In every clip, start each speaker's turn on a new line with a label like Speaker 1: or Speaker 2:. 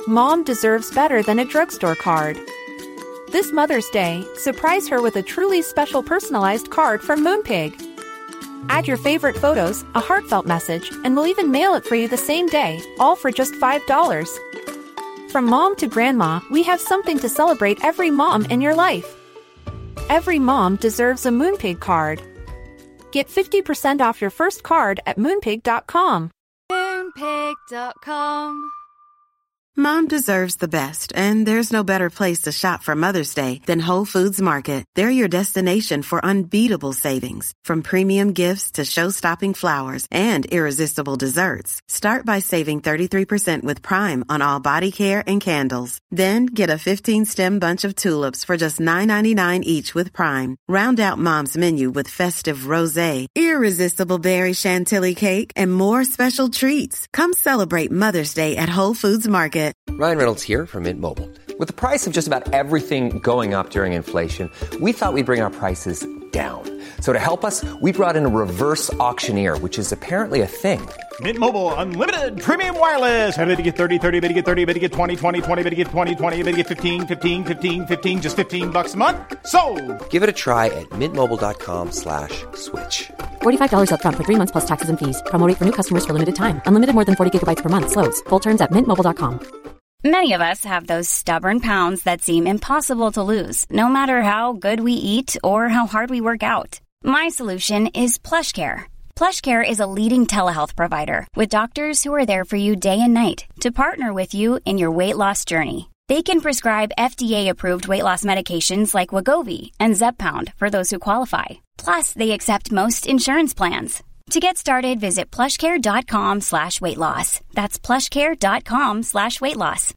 Speaker 1: Mom deserves better than a drugstore card. This Mother's Day, surprise her with a truly special personalized card from Moonpig. Add your favorite photos, a heartfelt message, and we'll even mail it for you the same day, all for just $5. From mom to grandma, we have something to celebrate every mom in your life. Every mom deserves a Moonpig card. Get 50% off your first card at moonpig.com.
Speaker 2: Moonpig.com.
Speaker 3: Mom deserves the best, and there's no better place to shop for Mother's Day than Whole Foods Market. They're your destination for unbeatable savings, from premium gifts to show-stopping flowers and irresistible desserts. Start by saving 33% with Prime on all body care and candles. Then get a 15-stem bunch of tulips for just $9.99 each with Prime. Round out Mom's menu with festive rosé, irresistible berry chantilly cake, and more special treats. Come celebrate Mother's Day at Whole Foods Market.
Speaker 4: Ryan Reynolds here from Mint Mobile. With the price of just about everything going up during inflation, we thought we'd bring our prices down. So to help us, we brought in a reverse auctioneer, which is apparently a thing.
Speaker 5: Mint Mobile Unlimited Premium Wireless. How to get 30, 30, bit to get 30, bit to get 20, 20, 20, bit to get 20, 20, bit to get 15, 15, 15, 15, just $15 a month? Sold!
Speaker 4: Give it a try at mintmobile.com/switch.
Speaker 6: $45 up front for 3 months plus taxes and fees. Promo rate for new customers for limited time. Unlimited more than 40 gigabytes per month. Slows full terms at mintmobile.com.
Speaker 2: Many of us have those stubborn pounds that seem impossible to lose, no matter how good we eat or how hard we work out. My solution is PlushCare. PlushCare is a leading telehealth provider with doctors who are there for you day and night to partner with you in your weight loss journey. They can prescribe FDA-approved weight loss medications like Wegovy and Zepbound for those who qualify. Plus, they accept most insurance plans. To get started, visit plushcare.com/weightloss. That's plushcare.com/weightloss.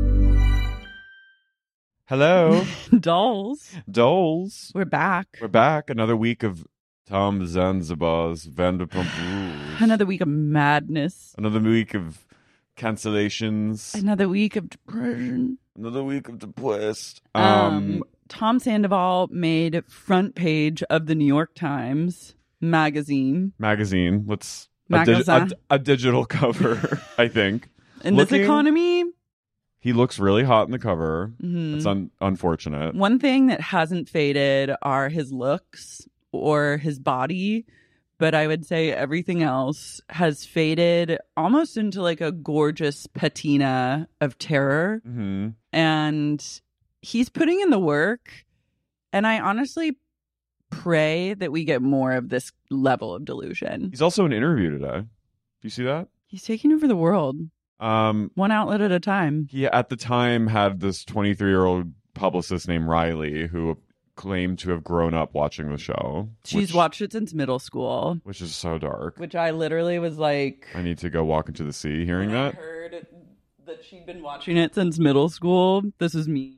Speaker 7: Hello.
Speaker 8: Dolls.
Speaker 7: We're back.
Speaker 8: We're back. Another week of Tom Zanzibar's Vanderpump Rules.
Speaker 7: Another week of madness.
Speaker 8: Another week of cancellations.
Speaker 7: Another week of depression.
Speaker 8: Another week of depressed.
Speaker 7: Tom Sandoval made front page of the New York Times magazine.
Speaker 8: Let's a digital cover, I think.
Speaker 7: In this economy,
Speaker 8: he looks really hot in the cover.
Speaker 7: Mm-hmm.
Speaker 8: It's unfortunate.
Speaker 7: One thing that hasn't faded are his looks or his body, but I would say everything else has faded almost into like a gorgeous patina of terror.
Speaker 8: Mm-hmm.
Speaker 7: And he's putting in the work, and I honestly pray that we get more of this level of delusion.
Speaker 8: He's also in an interview today. Do you see that?
Speaker 7: He's taking over the world. One outlet at a time.
Speaker 8: He at the time had this 23-year-old publicist named Riley who claimed to have grown up watching the show.
Speaker 7: She's watched it since middle school.
Speaker 8: Which is so dark.
Speaker 7: Which I literally was like,
Speaker 8: I need to go walk into the sea hearing that.
Speaker 7: I heard that she'd been watching it since middle school. This is me.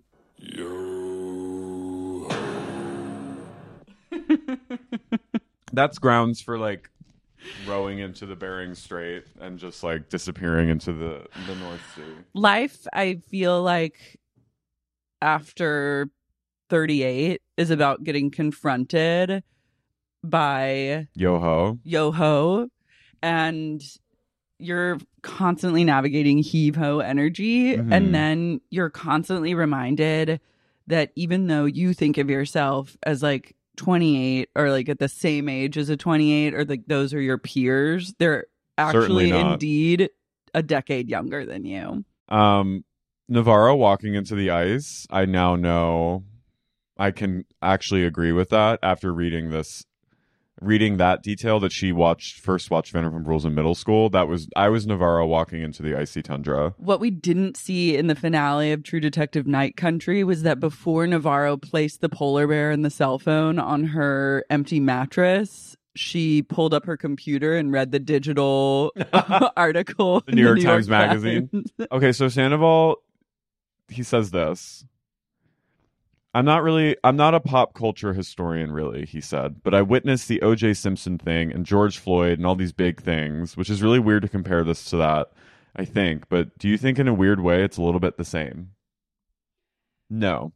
Speaker 8: That's grounds for like rowing into the Bering Strait and just like disappearing into the North Sea.
Speaker 7: Life, I feel like after 38 is about getting confronted by Yoho, and you're constantly navigating heave-ho energy,
Speaker 8: Mm-hmm.
Speaker 7: and then you're constantly reminded that even though you think of yourself as like 28 or like at the same age as a 28 or like those are your peers, they're actually indeed a decade younger than you.
Speaker 8: Navarro walking into the ice, I now know I can actually agree with that after reading that detail that she first watched Vanderpump Rules in middle school. I was Navarro walking into the icy tundra.
Speaker 7: What we didn't see in the finale of True Detective Night Country was that before Navarro placed the polar bear and the cell phone on her empty mattress, she pulled up her computer and read the digital article.
Speaker 8: The New York Times Magazine. Okay, so Sandoval, he says this. I'm not a pop culture historian, really, he said, but I witnessed the O.J. Simpson thing and George Floyd and all these big things, which is really weird to compare this to that, I think. But do you think in a weird way it's a little bit the same? No.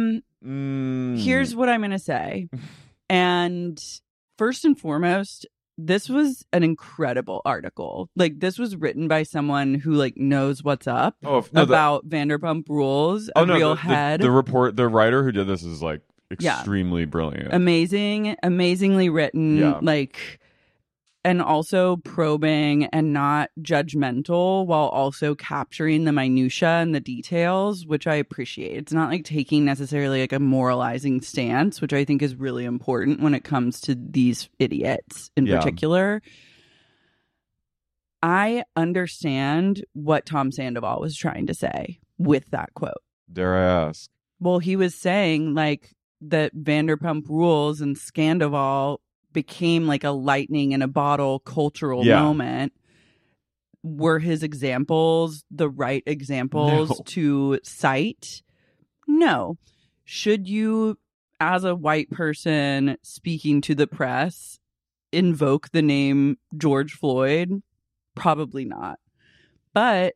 Speaker 7: Here's what I'm going to say. And first and foremost, this was an incredible article. Like, this was written by someone who like knows what's up about Vanderpump Rules. Real head.
Speaker 8: The writer who did this is like extremely brilliant,
Speaker 7: amazingly written. Like, and also probing and not judgmental while also capturing the minutia and the details, which I appreciate. It's not like taking necessarily like a moralizing stance, which I think is really important when it comes to these idiots in particular. I understand what Tom Sandoval was trying to say with that quote.
Speaker 8: Dare I ask?
Speaker 7: Well, he was saying like that Vanderpump Rules and Scandoval became like a lightning in a bottle cultural moment. Were his examples the right examples to cite? No. Should you, as a white person speaking to the press, invoke the name George Floyd? Probably not. But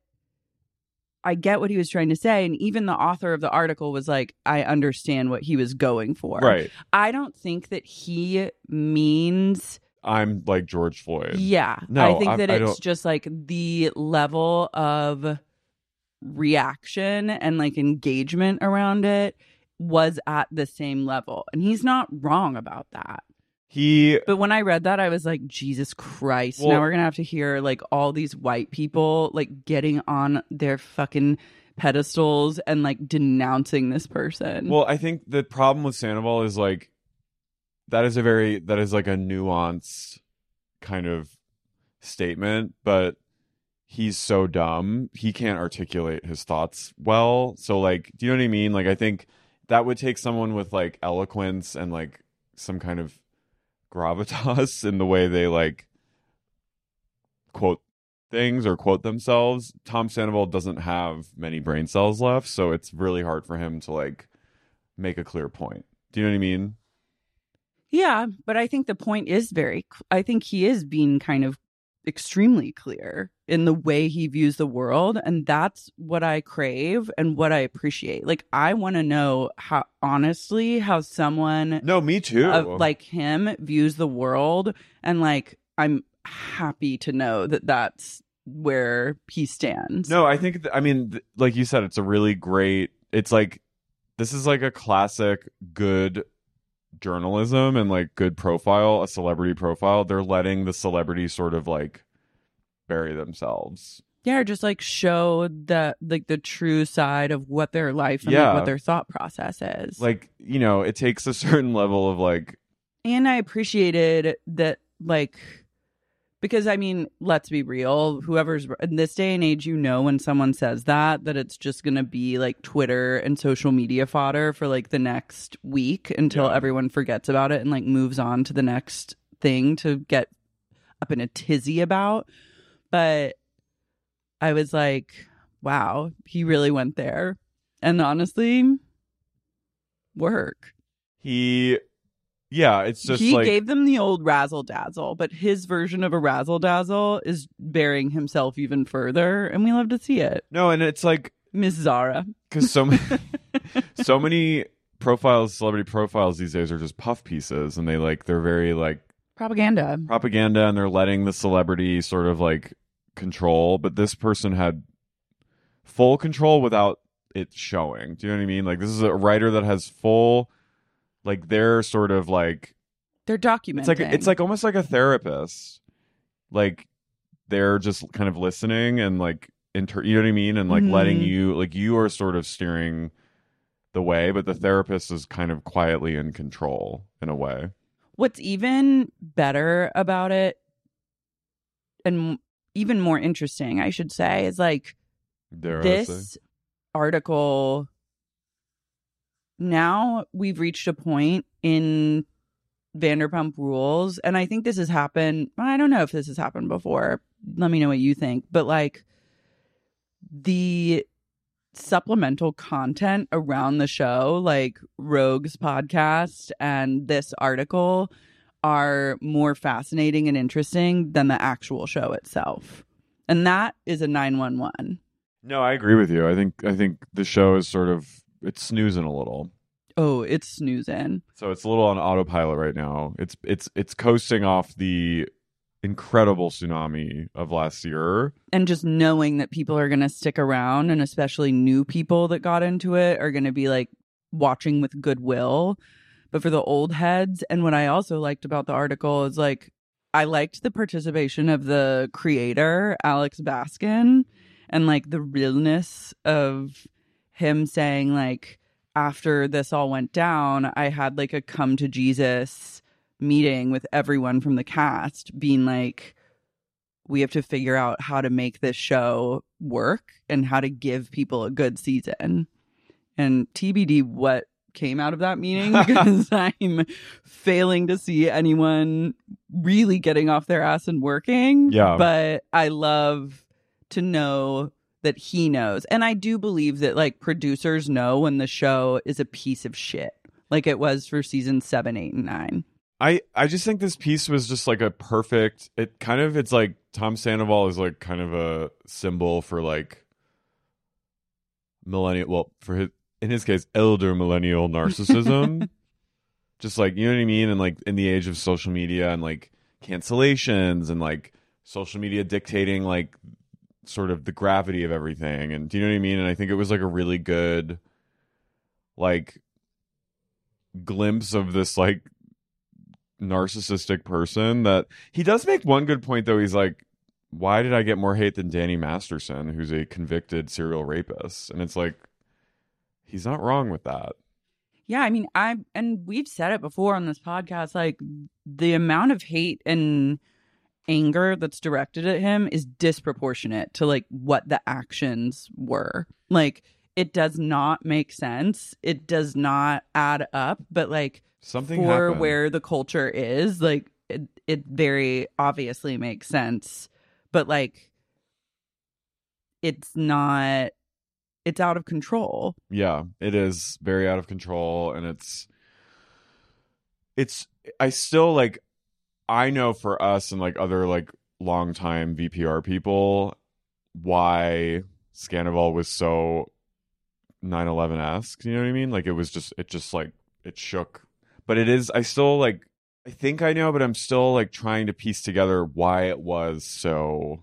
Speaker 7: I get what he was trying to say. And even the author of the article was like, I understand what he was going for.
Speaker 8: Right.
Speaker 7: I don't think that he means
Speaker 8: I'm like George Floyd.
Speaker 7: Yeah. No, I think that it's just like the level of reaction and like engagement around it was at the same level. And he's not wrong about that. But when I read that, I was like, Jesus Christ. Now we're going to have to hear like all these white people like getting on their fucking pedestals and like denouncing this person.
Speaker 8: Well, I think the problem with Sandoval is like, that is like a nuanced kind of statement, but he's so dumb. He can't articulate his thoughts well. So like, do you know what I mean? Like, I think that would take someone with like eloquence and like some kind of gravitas in the way they like quote things or quote themselves. Tom Sandoval doesn't have many brain cells left, so it's really hard for him to like make a clear point. Do you know what I mean?
Speaker 7: Yeah, but I think the point is I think he is being kind of extremely clear in the way he views the world, and that's what I crave and what I appreciate. Like, I want to know how someone
Speaker 8: me too
Speaker 7: like him views the world, and like I'm happy to know that that's where he stands.
Speaker 8: No, I think like you said, it's a really great, it's like, this is like a classic good journalism and like good profile, a celebrity profile. They're letting the celebrity sort of like bury themselves.
Speaker 7: Yeah, or just like show the like the true side of what their life and like, what their thought process is.
Speaker 8: Like, you know, it takes a certain level of like.
Speaker 7: And I appreciated that, like, because I mean, let's be real. Whoever's in this day and age, you know, when someone says that it's just going to be like Twitter and social media fodder for like the next week until everyone forgets about it and like moves on to the next thing to get up in a tizzy about. But I was like, wow, he really went there. And honestly, work.
Speaker 8: Yeah, it's just
Speaker 7: he
Speaker 8: like,
Speaker 7: gave them the old razzle dazzle, but his version of a razzle dazzle is burying himself even further, and we love to see it.
Speaker 8: No, and it's like
Speaker 7: Miss Zara,
Speaker 8: because so many celebrity profiles these days are just puff pieces, and they're very like
Speaker 7: propaganda,
Speaker 8: and they're letting the celebrity sort of like control. But this person had full control without it showing. Do you know what I mean? Like, this is a writer that has full. Like, they're sort of like
Speaker 7: they're documenting.
Speaker 8: It's like almost like a therapist. Like, they're just kind of listening and like you know what I mean, and like letting you, like, you are sort of steering the way, but the therapist is kind of quietly in control in a way.
Speaker 7: What's even better about it, and even more interesting, I should say, is like this article. Now we've reached a point in Vanderpump Rules, and I think this has happened. I don't know if this has happened before. Let me know what you think. But like, the supplemental content around the show, like Rogue's podcast and this article, are more fascinating and interesting than the actual show itself. And that is a 911.
Speaker 8: No, I agree with you. I think the show is sort of, it's snoozing a little.
Speaker 7: Oh, it's snoozing.
Speaker 8: So it's a little on autopilot right now. It's coasting off the incredible tsunami of last year.
Speaker 7: And just knowing that people are going to stick around, and especially new people that got into it are going to be like watching with goodwill. But for the old heads, and what I also liked about the article is like, I liked the participation of the creator, Alex Baskin, and like the realness of him saying like, after this all went down, I had like a come to Jesus meeting with everyone from the cast being like, we have to figure out how to make this show work and how to give people a good season. And TBD what came out of that meeting, because I'm failing to see anyone really getting off their ass and working.
Speaker 8: Yeah.
Speaker 7: But I love to know that he knows. And I do believe that like producers know when the show is a piece of shit, like it was for season 7, 8, and 9.
Speaker 8: I just think this piece was just like a perfect, it's like Tom Sandoval is like kind of a symbol for like millennial, well, in his case, elder millennial narcissism. Just like, you know what I mean? And like in the age of social media and like cancellations and like social media dictating like sort of the gravity of everything. And do you know what I mean? And I think it was like a really good like glimpse of this like narcissistic person. That he does make one good point though. He's like, why did I get more hate than Danny Masterson, who's a convicted serial rapist? And it's like, he's not wrong with that.
Speaker 7: Yeah, I mean, and we've said it before on this podcast, like the amount of hate and anger that's directed at him is disproportionate to like what the actions were. Like, it does not make sense. It does not add up. But like,
Speaker 8: something
Speaker 7: for
Speaker 8: happened.
Speaker 7: Where the culture is, like, it very obviously makes sense. But like, it's not. It's out of control.
Speaker 8: Yeah, it is very out of control. And I still like, I know for us and like other like longtime VPR people, why Scandival was so 9/11-esque. You know what I mean? Like it just like, it shook. But it is, I still like, I think I know, but I'm still like trying to piece together why it was so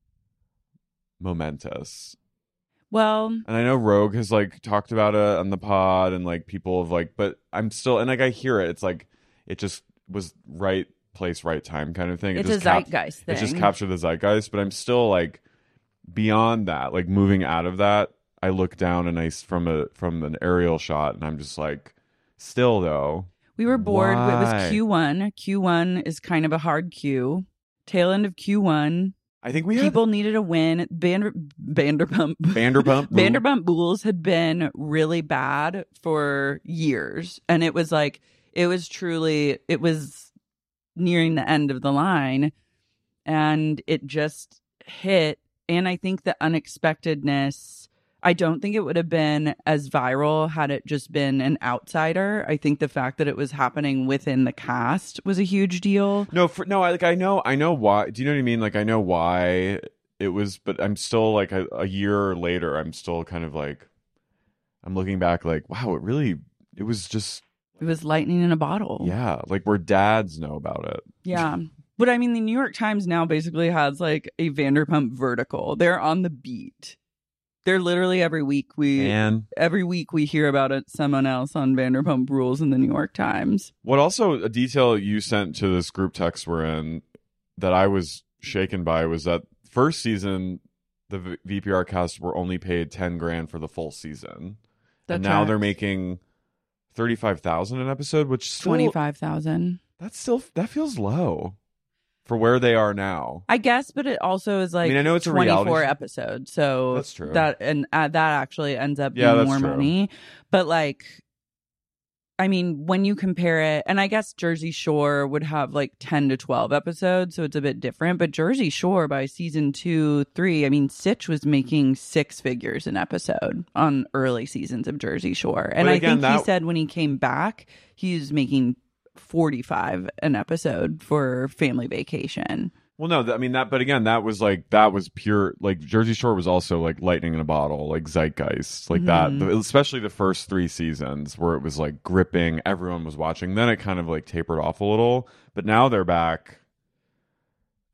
Speaker 8: momentous.
Speaker 7: Well,
Speaker 8: and I know Rogue has like talked about it on the pod, and like people have like, but I'm still, and like I hear it. It's like it just was right place, right time kind of thing.
Speaker 7: It's a zeitgeist thing.
Speaker 8: It just captured the zeitgeist. But I'm still like beyond that, like moving out of that. I look down and from an aerial shot, and I'm just like, still though.
Speaker 7: We were bored.
Speaker 8: Why?
Speaker 7: It was Q1. Q1 is kind of a hard Q. Tail end of Q1.
Speaker 8: I think
Speaker 7: people needed a win. Vanderpump Rules had been really bad for years, and it was nearing the end of the line, and it just hit. And I think the unexpectedness, I don't think it would have been as viral had it just been an outsider. I think the fact that it was happening within the cast was a huge deal.
Speaker 8: I know why. Do you know what I mean? Like, I know why it was, but I'm still like a year later, I'm still kind of like, I'm looking back like, wow, it was
Speaker 7: lightning in a bottle.
Speaker 8: Yeah. Like where dads know about it.
Speaker 7: Yeah. But I mean, the New York Times now basically has like a Vanderpump vertical. They're on the beat. They're literally every week we hear about it, someone else on Vanderpump Rules in the New York Times.
Speaker 8: What also a detail you sent to this group text we're in that I was shaken by was that first season the VPR cast were only paid $10,000 for the full season, and now they're making $35,000 an episode, which still,
Speaker 7: $25,000.
Speaker 8: That feels low for where they are now, I
Speaker 7: guess. But it also is like,
Speaker 8: I know it's a
Speaker 7: 24 episodes, so
Speaker 8: that's true.
Speaker 7: That actually ends up being more money. But like, I mean, when you compare it, and I guess Jersey Shore would have like 10 to 12 episodes, so it's a bit different. But Jersey Shore by season 2, 3, I mean, Sitch was making 6 figures an episode on early seasons of Jersey Shore, and I think he said when he came back, he was making 45 an episode for Family Vacation.
Speaker 8: Well, no, but again, that was pure, like Jersey Shore was also like lightning in a bottle, like zeitgeist, like that, especially the first 3 seasons where it was like gripping, everyone was watching. Then it kind of like tapered off a little, but now they're back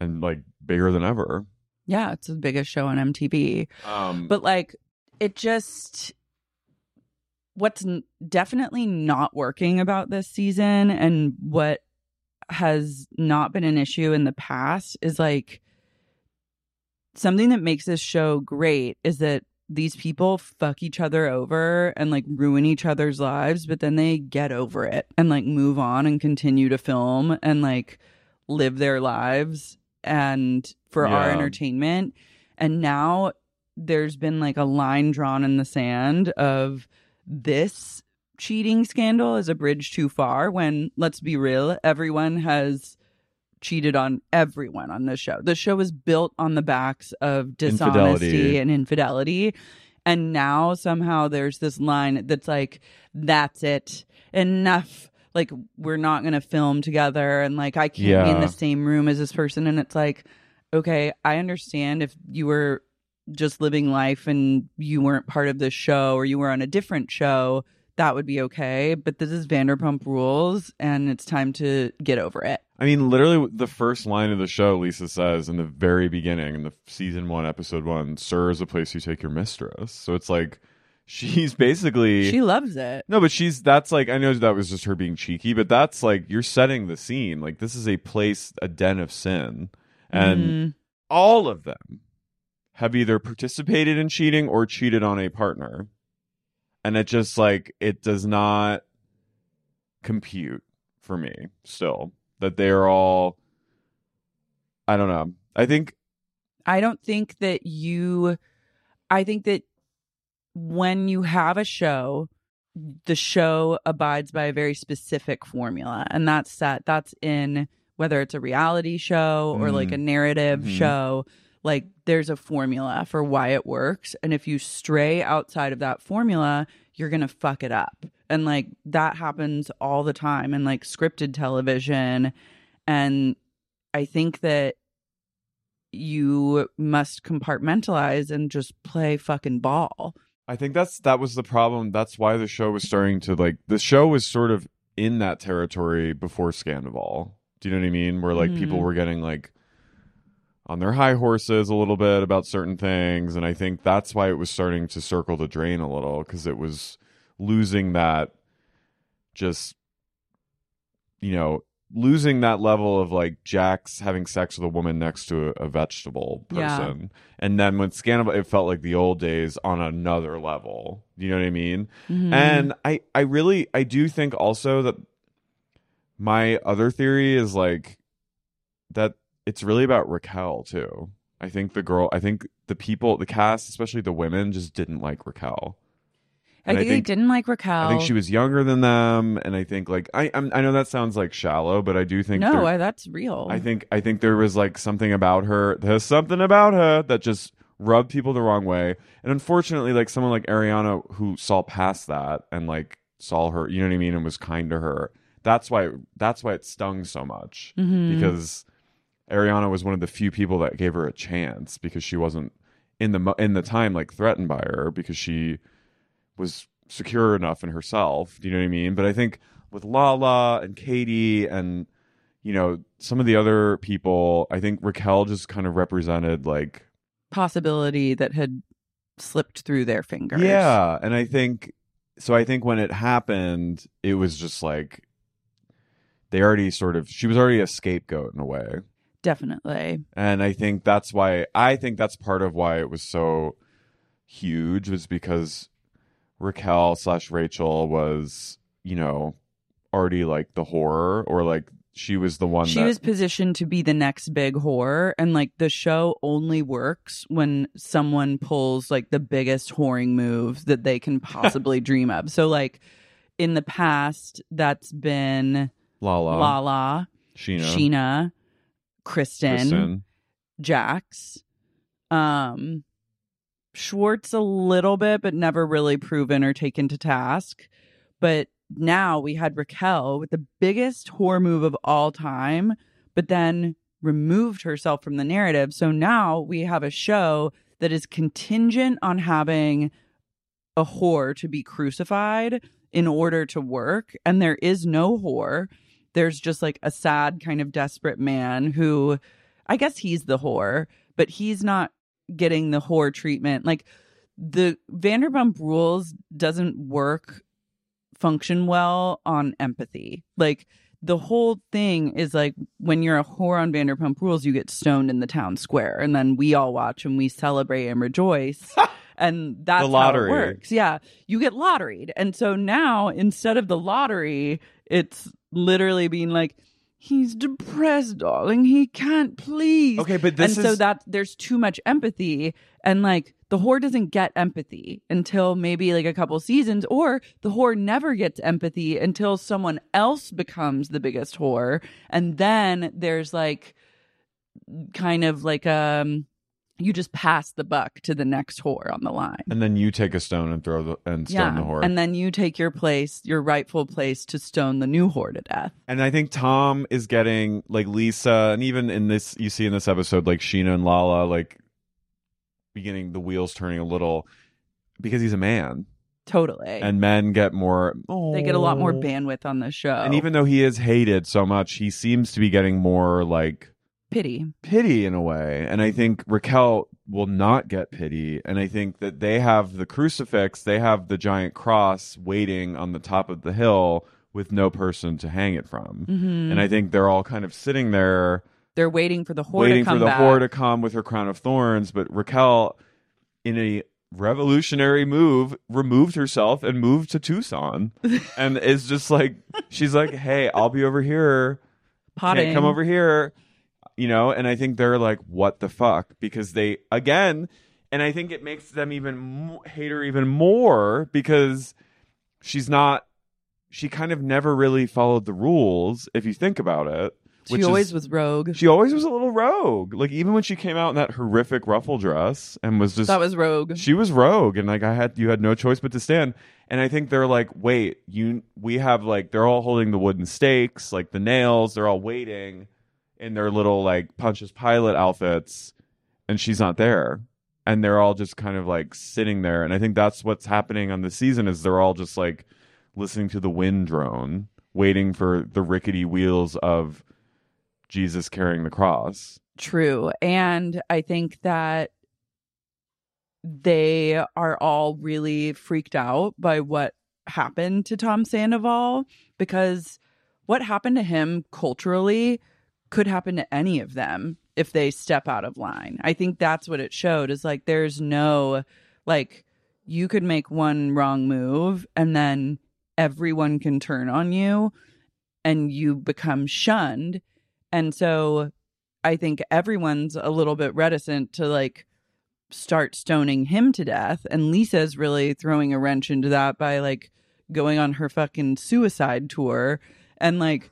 Speaker 8: and like bigger than ever.
Speaker 7: Yeah, it's the biggest show on MTV. But like, it just, what's definitely not working about this season and what has not been an issue in the past is like, something that makes this show great is that these people fuck each other over and like ruin each other's lives, but then they get over it and like move on and continue to film and like live their lives and for our entertainment. And now there's been like a line drawn in the sand of this cheating scandal is a bridge too far, when, let's be real, everyone has cheated on everyone on this show. The show is built on the backs of dishonesty and infidelity. And now somehow there's this line that's like, that's it, enough. Like, we're not going to film together, and like, I can't be in the same room as this person. And it's like, okay, I understand if you were just living life and you weren't part of this show, or you were on a different show, that would be okay. But this is Vanderpump Rules, and it's time to get over it.
Speaker 8: I mean, literally, the first line of the show, Lisa says in the very beginning, in the season 1, episode 1, "Sir is a place you take your mistress." So it's like, she's basically,
Speaker 7: she loves it.
Speaker 8: No, but that's like, I know that was just her being cheeky, but that's like, you're setting the scene. Like, this is a place, a den of sin. And all of them have either participated in cheating or cheated on a partner. And it just like, it does not compute for me still that they are all, I don't know. I think that when you have a show, the show abides by a very specific formula, and that's set. That's in whether it's a reality show or like a narrative show. Like, there's a formula for why it works, and if you stray outside of that formula, you're gonna fuck it up. And like, that happens all the time in like scripted television. And I think that you must compartmentalize and just play fucking ball. I think that was the problem. That's why the show was starting to like, the show was sort of in that territory before Scandoval. Do you know what I mean? Where like people were getting like on their high horses a little bit about certain things. And I think that's why it was starting to circle the drain a little, because it was losing that, just, you know, losing that level of like Jax having sex with a woman next to a vegetable person. Yeah. And then when Scandal, it felt like the old days on another level. You know what I mean? And I do think also that my other theory is like that it's really about Raquel too. I think the people, the cast, especially the women, just didn't like Raquel.
Speaker 7: I think they didn't like Raquel.
Speaker 8: I think she was younger than them, and I think like I know that sounds like shallow, but I do think
Speaker 7: that's real.
Speaker 8: I think there was like something about her. There's something about her that just rubbed people the wrong way, and unfortunately, like someone like Ariana who saw past that and like saw her, you know what I mean, and was kind to her. That's why it stung so much, because Ariana was one of the few people that gave her a chance, because she wasn't in the time like threatened by her, because she was secure enough in herself. Do you know what I mean? But I think with Lala and Katie and, you know, some of the other people, I think Raquel just kind of represented like
Speaker 7: possibility that had slipped through their fingers.
Speaker 8: Yeah. And I think when it happened, it was just like she was already a scapegoat in a way.
Speaker 7: Definitely.
Speaker 8: And I think that's part of why it was so huge, was because Raquel/Rachel was, you know, already like the whore, or like she was the one
Speaker 7: was positioned to be the next big whore. And like, the show only works when someone pulls like the biggest whoring move that they can possibly dream of. So like, in the past, that's been Lala, Sheena, Kristen, Jax, Schwartz a little bit, but never really proven or taken to task. But now we had Raquel with the biggest whore move of all time, but then removed herself from the narrative. So now we have a show that is contingent on having a whore to be crucified in order to work. And there is no whore. There's just like a sad kind of desperate man who, I guess he's the whore, but he's not getting the whore treatment. Like the Vanderpump Rules doesn't function well on empathy. Like the whole thing is like when you're a whore on Vanderpump Rules, you get stoned in the town square, and then we all watch and we celebrate and rejoice. And that's how it works. Yeah. You get lotteried. And so now instead of the lottery, it's literally being like, he's depressed, darling. He can't please.
Speaker 8: Okay, but this
Speaker 7: so that there's too much empathy, and like the whore doesn't get empathy until maybe like a couple seasons, or the whore never gets empathy until someone else becomes the biggest whore, and then there's like kind of like you just pass the buck to the next whore on the line.
Speaker 8: And then you take a stone and stone the whore.
Speaker 7: And then you take your rightful place to stone the new whore to death.
Speaker 8: And I think Tom is getting like Lisa, and even in this, you see in this episode, like Sheena and Lala, like beginning the wheels turning a little because he's a man.
Speaker 7: Totally.
Speaker 8: And men get more.
Speaker 7: They get a lot more bandwidth on the show.
Speaker 8: And even though he is hated so much, he seems to be getting more like pity in a way. And I think Raquel will not get pity, and I think that they have the crucifix, they have the giant cross waiting on the top of the hill with no person to hang it from. And I think they're all kind of sitting there,
Speaker 7: they're waiting for the whore
Speaker 8: whore to come with her crown of thorns. But Raquel, in a revolutionary move, removed herself and moved to Tucson and is just like, she's like, hey, I'll be over here potting, can't come over here. You know, and I think they're like, what the fuck? Because they, again, and I think it makes them even hate her even more because she kind of never really followed the rules, if you think about it.
Speaker 7: She always was rogue.
Speaker 8: She always was a little rogue. Like, even when she came out in that horrific ruffle dress and was just...
Speaker 7: That was rogue.
Speaker 8: She was rogue, and like, you had no choice but to stand. And I think they're like, wait, we have like, they're all holding the wooden stakes, like the nails, they're all waiting in their little like Pontius Pilate outfits, and she's not there, and they're all just kind of like sitting there. And I think that's what's happening on the season, is they're all just like listening to the wind drone, waiting for the rickety wheels of Jesus carrying the cross.
Speaker 7: True. And I think that they are all really freaked out by what happened to Tom Sandoval, because what happened to him culturally could happen to any of them if they step out of line. I think that's what it showed, is like, there's no, like, you could make one wrong move and then everyone can turn on you and you become shunned. And so I think everyone's a little bit reticent to like start stoning him to death. And Lisa's really throwing a wrench into that by like going on her fucking suicide tour and like...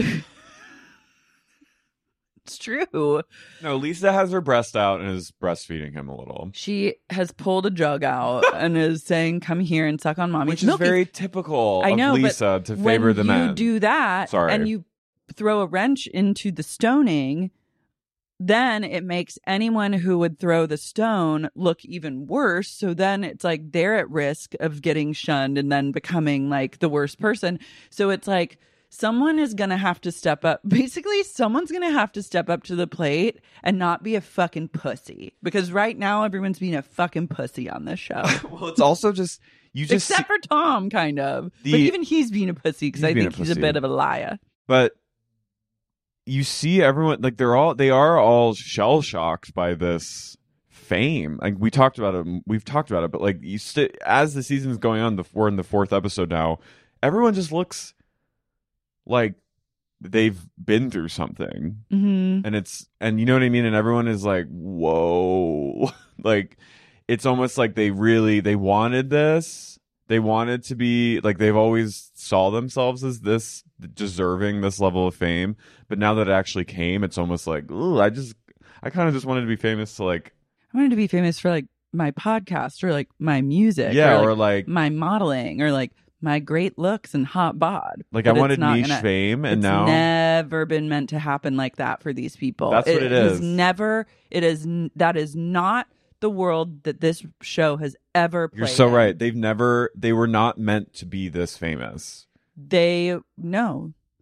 Speaker 7: It's true.
Speaker 8: No, Lisa has her breast out and is breastfeeding him a little.
Speaker 7: She has pulled a jug out and is saying, come here and suck on mommy's
Speaker 8: milk. Which is very typical of Lisa to favor the men.
Speaker 7: When you do that and you throw a wrench into the stoning, then it makes anyone who would throw the stone look even worse. So then it's like they're at risk of getting shunned and then becoming like the worst person. So it's like, someone is going to have to step up. Basically, someone's going to have to step up to the plate and not be a fucking pussy. Because right now, everyone's being a fucking pussy on this show.
Speaker 8: Well, it's also just...
Speaker 7: Except for Tom, kind of. But even he's being a pussy because I think he's a bit of a liar.
Speaker 8: But you see everyone... Like, they are all shell-shocked by this fame. Like, we've talked about it, but like, as the season's going on, we're in the 4th episode now, everyone just looks... like they've been through something. And you know what I mean? And everyone is like, whoa. Like, it's almost like they wanted this. They wanted to be like, they've always saw themselves as this, deserving this level of fame. But now that it actually came, it's almost like, ooh, I kind of just wanted to be famous to like,
Speaker 7: I wanted to be famous for like my podcast or like my music.
Speaker 8: Yeah. Or like
Speaker 7: my modeling or like my great looks and hot bod.
Speaker 8: Like, but I wanted niche fame, and now...
Speaker 7: It's never been meant to happen like that for these people.
Speaker 8: That's what it is.
Speaker 7: That is not the world that this show has ever played.
Speaker 8: You're so
Speaker 7: in.
Speaker 8: right. They were not meant to be this famous.
Speaker 7: No.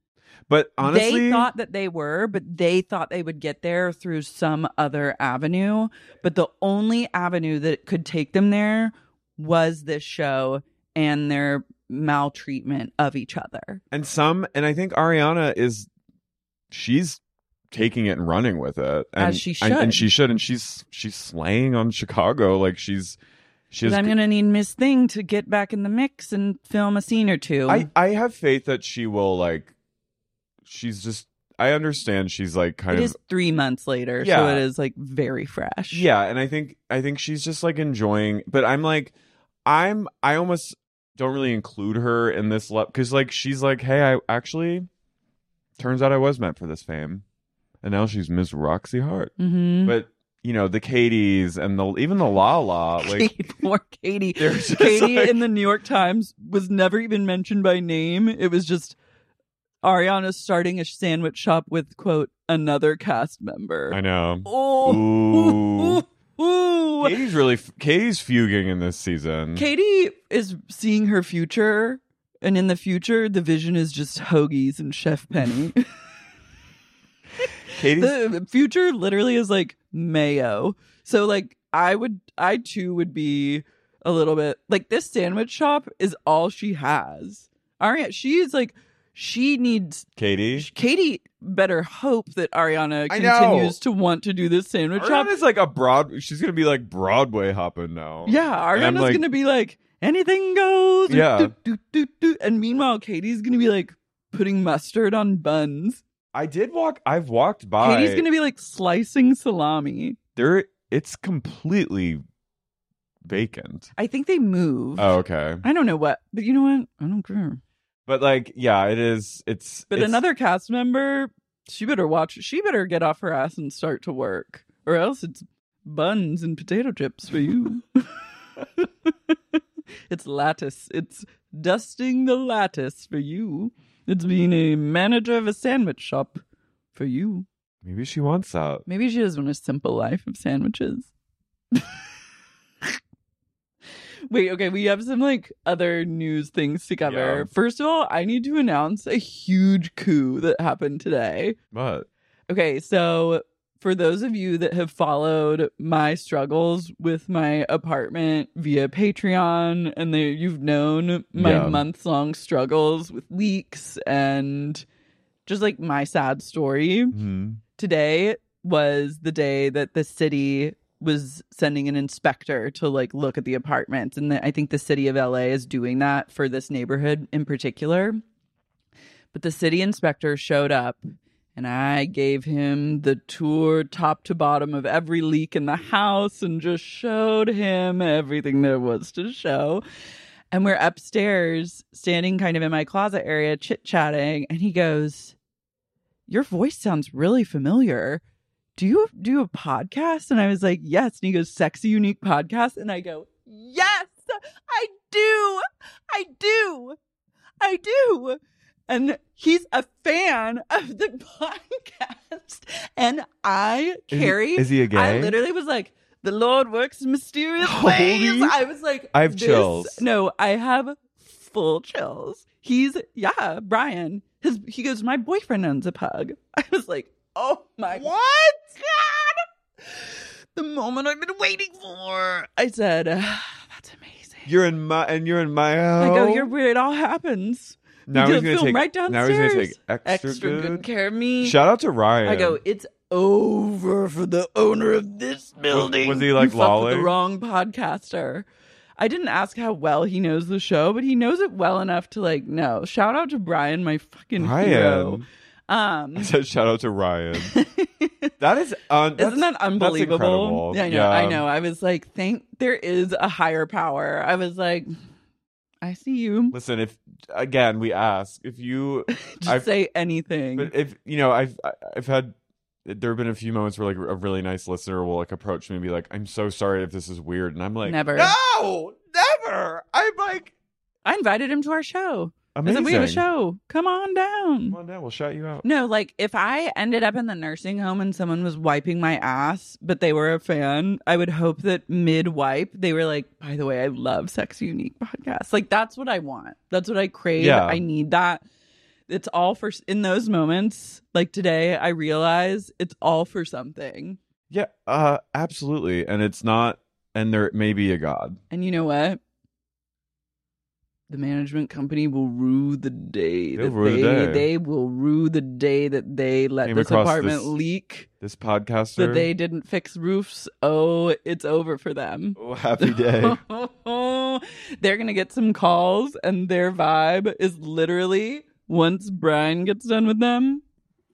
Speaker 8: But honestly,
Speaker 7: they thought that they were, but they thought they would get there through some other avenue. But the only avenue that could take them there was this show and their maltreatment of each other.
Speaker 8: And I think Ariana she's taking it and running with it, and,
Speaker 7: as she should,
Speaker 8: and she's slaying on Chicago. Like
Speaker 7: I'm gonna need Miss Thing to get back in the mix and film a scene or two.
Speaker 8: I have faith that she will, like, she's just, I understand she's like kind of.
Speaker 7: It is 3 months later,
Speaker 8: Yeah.
Speaker 7: so it is like very fresh.
Speaker 8: Yeah, and I think she's just like enjoying, but I'm like, I almost don't really include her in this because like she's like, hey, I actually turns out I was meant for this fame, and now she's Miss Roxy Hart.
Speaker 7: Mm-hmm.
Speaker 8: But you know, the Katies and even the Lala, like
Speaker 7: poor Katie.
Speaker 8: Katie
Speaker 7: Katie in the New York Times was never even mentioned by name. It was just Ariana starting a sandwich shop with, quote, another cast member.
Speaker 8: I know.
Speaker 7: Oh, ooh.
Speaker 8: Katie's fuging in this season.
Speaker 7: Katie is seeing her future, and in the future, the vision is just hoagies and Chef Penny. The future literally is like mayo. So like I too would be a little bit like, this sandwich shop is all she has. Ariana, she needs Katie better hope that Ariana continues to want to do this sandwich shop.
Speaker 8: Ariana's like she's gonna be like Broadway hopping now.
Speaker 7: Yeah, Ariana's
Speaker 8: like,
Speaker 7: gonna be like, anything goes.
Speaker 8: Yeah.
Speaker 7: And meanwhile, Katie's gonna be like putting mustard on buns.
Speaker 8: I've walked by.
Speaker 7: Katie's gonna be like slicing salami.
Speaker 8: It's completely vacant.
Speaker 7: I think they moved.
Speaker 8: Oh, okay.
Speaker 7: I don't know what, but you know what? I don't care.
Speaker 8: But like, yeah, it is.
Speaker 7: But another cast member, she better get off her ass and start to work, or else it's buns and potato chips for you. It's lattice. It's dusting the lattice for you. It's being a manager of a sandwich shop for you.
Speaker 8: Maybe she wants that.
Speaker 7: Maybe she does want a simple life of sandwiches. Wait, okay, we have some like other news things to cover.
Speaker 8: Yeah.
Speaker 7: First of all, I need to announce a huge coup that happened today.
Speaker 8: What?
Speaker 7: Okay, so for those of you that have followed my struggles with my apartment via Patreon, and you've known my month-long struggles with leaks and just like my sad story, today was the day that the city was sending an inspector to like look at the apartments. And I think the city of LA is doing that for this neighborhood in particular. But the city inspector showed up, and I gave him the tour top to bottom of every leak in the house and just showed him everything there was to show. And we're upstairs standing kind of in my closet area chit-chatting, and he goes, "Your voice sounds really familiar. Do you do a podcast?" And I was like, "Yes." And he goes, "Sexy Unique Podcast?" And I go, "Yes, I do. And he's a fan of the podcast. And Carrie,
Speaker 8: is he a gay?
Speaker 7: I literally was like, "The Lord works in mysterious ways." I was like,
Speaker 8: I have chills.
Speaker 7: No, I have full chills. Brian. He goes, "My boyfriend owns a pug." I was like, oh my God. The moment I've been waiting for. I said, that's amazing.
Speaker 8: You're in my house.
Speaker 7: I go, you're where it all happens.
Speaker 8: Now he's gonna take
Speaker 7: right downstairs.
Speaker 8: Now he's gonna take extra
Speaker 7: good care of me.
Speaker 8: Shout out to Ryan.
Speaker 7: I go, it's over for the owner of this building.
Speaker 8: Was he like
Speaker 7: you fucked with
Speaker 8: lolling?
Speaker 7: the wrong podcaster. I didn't ask how well he knows the show, but he knows it well enough to like know. Shout out to Brian, my fucking hero.
Speaker 8: I said shout out to Ryan. That is
Speaker 7: isn't that unbelievable?
Speaker 8: That's
Speaker 7: Yeah, I know. I was like, there is a higher power. I was like, I see you.
Speaker 8: Listen, if again we ask if you
Speaker 7: just say anything.
Speaker 8: But if I've had, there have been a few moments where like a really nice listener will like approach me and be like, "I'm so sorry if this is weird," and I'm like,
Speaker 7: never.
Speaker 8: No, never. I'm like,
Speaker 7: I invited him to our show.
Speaker 8: Amazing.
Speaker 7: I said, we have a show. Come on down.
Speaker 8: Come on down. We'll shout you out.
Speaker 7: No, like if I ended up in the nursing home and someone was wiping my ass, but they were a fan, I would hope that mid-wipe, they were like, "By the way, I love Sexy Unique Podcast." Like that's what I want. That's what I crave.
Speaker 8: Yeah.
Speaker 7: I need that. it's all for, in those moments, like today, I realize it's all for something.
Speaker 8: Yeah, absolutely. And it's not, and there may be a God.
Speaker 7: And you know what? The management company will rue the day they will rue the day that they let this apartment leak.
Speaker 8: This podcaster.
Speaker 7: That they didn't fix roofs. Oh, it's over for them.
Speaker 8: Oh, happy day.
Speaker 7: They're going to get some calls, and their vibe is literally, once Brian gets done with them,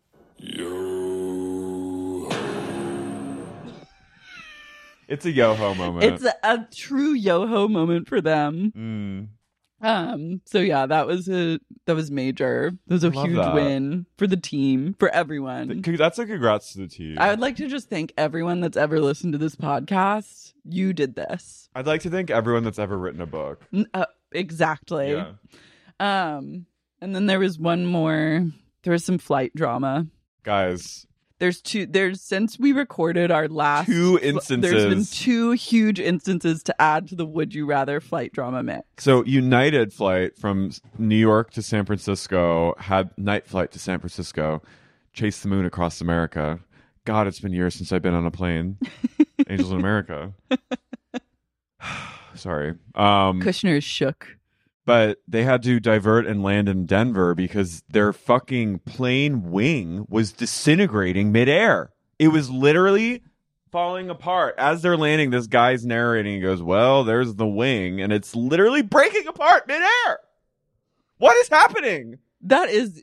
Speaker 8: it's a yo-ho moment.
Speaker 7: It's a true yo-ho moment for them. So yeah, that was major. It was a huge win for the team, for everyone.
Speaker 8: That's a congrats to the team.
Speaker 7: I would like to just thank everyone that's ever listened to this podcast. You did this.
Speaker 8: I'd like to thank everyone that's ever written a book.
Speaker 7: Exactly.
Speaker 8: Yeah.
Speaker 7: And then there was one more. There was some flight drama.
Speaker 8: Guys.
Speaker 7: There's since we recorded our last
Speaker 8: 2 instances.
Speaker 7: There's been 2 huge instances to add to the Would You Rather flight drama mix.
Speaker 8: So United flight from New York to San Francisco had night flight to San Francisco, chased the moon across America. God, it's been years since I've been on a plane. Angels in America. Sorry.
Speaker 7: Kushner is shook.
Speaker 8: But they had to divert and land in Denver because their fucking plane wing was disintegrating midair. It was literally falling apart. As they're landing, this guy's narrating. He goes, well, there's the wing. And it's literally breaking apart midair. What is happening?
Speaker 7: That is,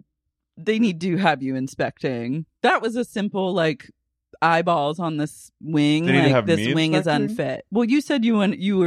Speaker 7: they need to have you inspecting. That was a simple, like, eyeballs on this wing. Like, this wing is unfit. Well, you said you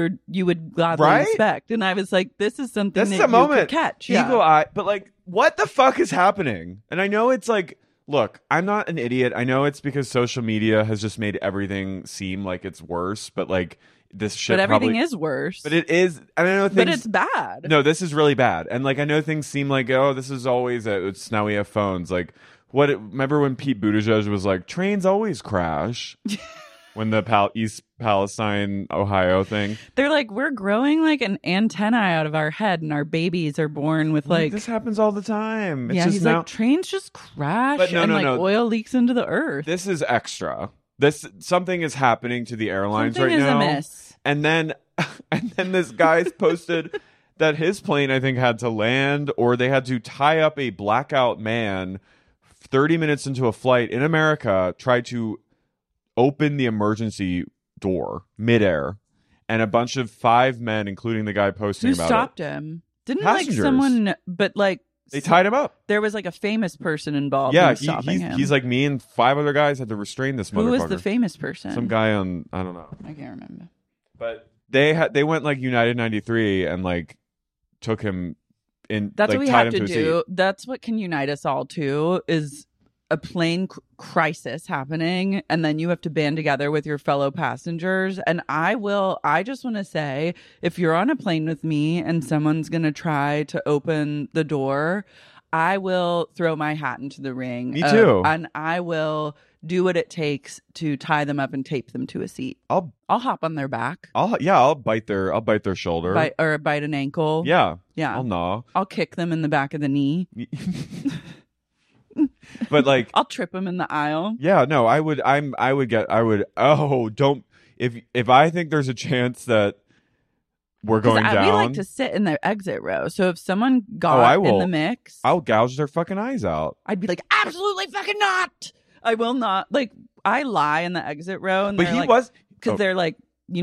Speaker 7: would gladly inspect, and I was like, this is something that you could catch.
Speaker 8: Eagle eye, but like, what the fuck is happening? And I know it's like, look, I'm not an idiot. I know it's because social media has just made everything seem like it's worse, but like this shit.
Speaker 7: But everything is worse.
Speaker 8: But it is. And I know things.
Speaker 7: But it's bad.
Speaker 8: No, this is really bad. And like, I know things seem like, oh, this is always it's now we have phones. Like, remember when Pete Buttigieg was like, trains always crash? When the East Palestine, Ohio thing.
Speaker 7: They're like, we're growing like an antenna out of our head, and our babies are born with like...
Speaker 8: This happens all the time. It's
Speaker 7: yeah,
Speaker 8: just
Speaker 7: he's
Speaker 8: now...
Speaker 7: like, trains just crash,
Speaker 8: but no.
Speaker 7: oil leaks into the earth.
Speaker 8: This is extra. Something is happening to the airlines
Speaker 7: something
Speaker 8: right
Speaker 7: is
Speaker 8: now.
Speaker 7: Amiss.
Speaker 8: And then this guy's posted that his plane, I think, had to land, or they had to tie up a blackout man 30 minutes into a flight in America, try to open the emergency door midair, and a bunch of 5 men, including the guy posting about it.
Speaker 7: Who stopped him? Didn't
Speaker 8: Passengers.
Speaker 7: like someone, but like
Speaker 8: they tied him up.
Speaker 7: There was like a famous person involved.
Speaker 8: Yeah,
Speaker 7: in stopping him.
Speaker 8: He's like, me and 5 other guys had to restrain this motherfucker.
Speaker 7: Who was the famous person?
Speaker 8: Some guy on, I don't know.
Speaker 7: I can't remember.
Speaker 8: But they went like United 93 and like took him in.
Speaker 7: That's
Speaker 8: like,
Speaker 7: what we
Speaker 8: tied
Speaker 7: have
Speaker 8: him
Speaker 7: to do. That's what can unite us all too, is a plane crisis happening, and then you have to band together with your fellow passengers. And I just want to say, if you're on a plane with me and someone's going to try to open the door, I will throw my hat into the ring.
Speaker 8: Me too.
Speaker 7: And I will do what it takes to tie them up and tape them to a seat. I'll hop on their back.
Speaker 8: I'll bite their shoulder.
Speaker 7: Bite an ankle.
Speaker 8: Yeah.
Speaker 7: Yeah.
Speaker 8: I'll gnaw.
Speaker 7: I'll kick them in the back of the knee.
Speaker 8: But like,
Speaker 7: I'll trip them in the aisle.
Speaker 8: Yeah, no, if I think there's a chance that we're going down.
Speaker 7: We like to sit in the exit row. So if someone got in the mix,
Speaker 8: I'll gouge their fucking eyes out.
Speaker 7: I'd be like, absolutely fucking not. I will not. Like, I lie in the exit row, and they're like,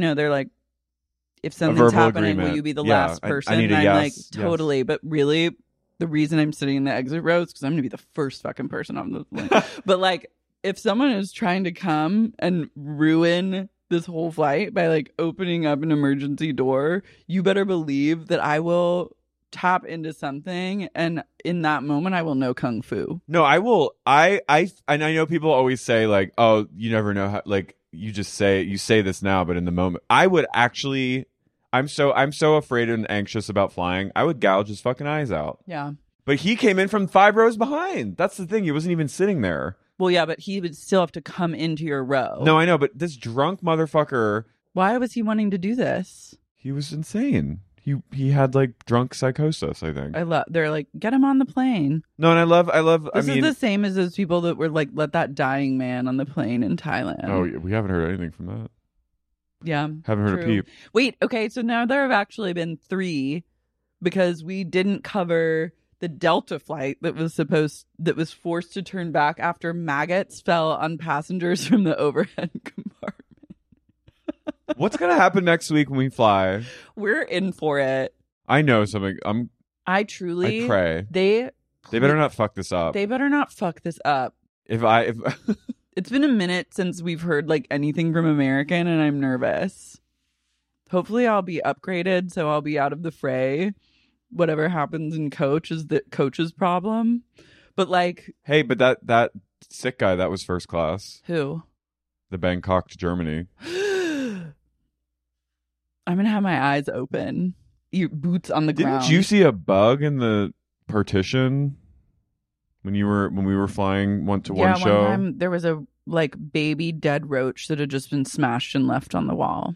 Speaker 7: if something's happening, will you be the last person?
Speaker 8: I need a yes.
Speaker 7: Totally. Yes. But really, the reason I'm sitting in the exit row is because I'm going to be the first fucking person on the plane. But like, if someone is trying to come and ruin this whole flight by like opening up an emergency door, you better believe that I will tap into something, and in that moment I will know kung fu.
Speaker 8: No, I will. And I know people always say like, oh, you never know how, like, you say this now, but in the moment, I would actually, I'm so afraid and anxious about flying, I would gouge his fucking eyes out.
Speaker 7: Yeah.
Speaker 8: But he came in from 5 rows behind. That's the thing. He wasn't even sitting there.
Speaker 7: Well, yeah, but he would still have to come into your row.
Speaker 8: No, I know, but this drunk motherfucker.
Speaker 7: Why was he wanting to do this?
Speaker 8: He was insane. He had like drunk psychosis, I think.
Speaker 7: They're like, get him on the plane.
Speaker 8: No, and I love.
Speaker 7: This is the same as those people that were like, let that dying man on the plane in Thailand.
Speaker 8: Oh, we haven't heard anything from that.
Speaker 7: Yeah.
Speaker 8: Haven't heard a peep.
Speaker 7: Wait, okay, so now there have actually been 3 because we didn't cover the Delta flight that was forced to turn back after maggots fell on passengers from the overhead compartment.
Speaker 8: What's gonna happen next week when we fly?
Speaker 7: We're in for it.
Speaker 8: I know something.
Speaker 7: I
Speaker 8: pray
Speaker 7: they
Speaker 8: better not fuck this up.
Speaker 7: They better not fuck this up.
Speaker 8: If
Speaker 7: It's been a minute since we've heard like anything from American, and I'm nervous. Hopefully I'll be upgraded, so I'll be out of the fray. Whatever happens in coach is the coach's problem. But like,
Speaker 8: hey, but that sick guy, that was first class.
Speaker 7: Who?
Speaker 8: The Bangkok to Germany.
Speaker 7: I'm gonna have my eyes open. Your boots on the ground.
Speaker 8: Didn't you see a bug in the partition when we were flying one show?
Speaker 7: One time there was a like baby dead roach that had just been smashed and left on the wall.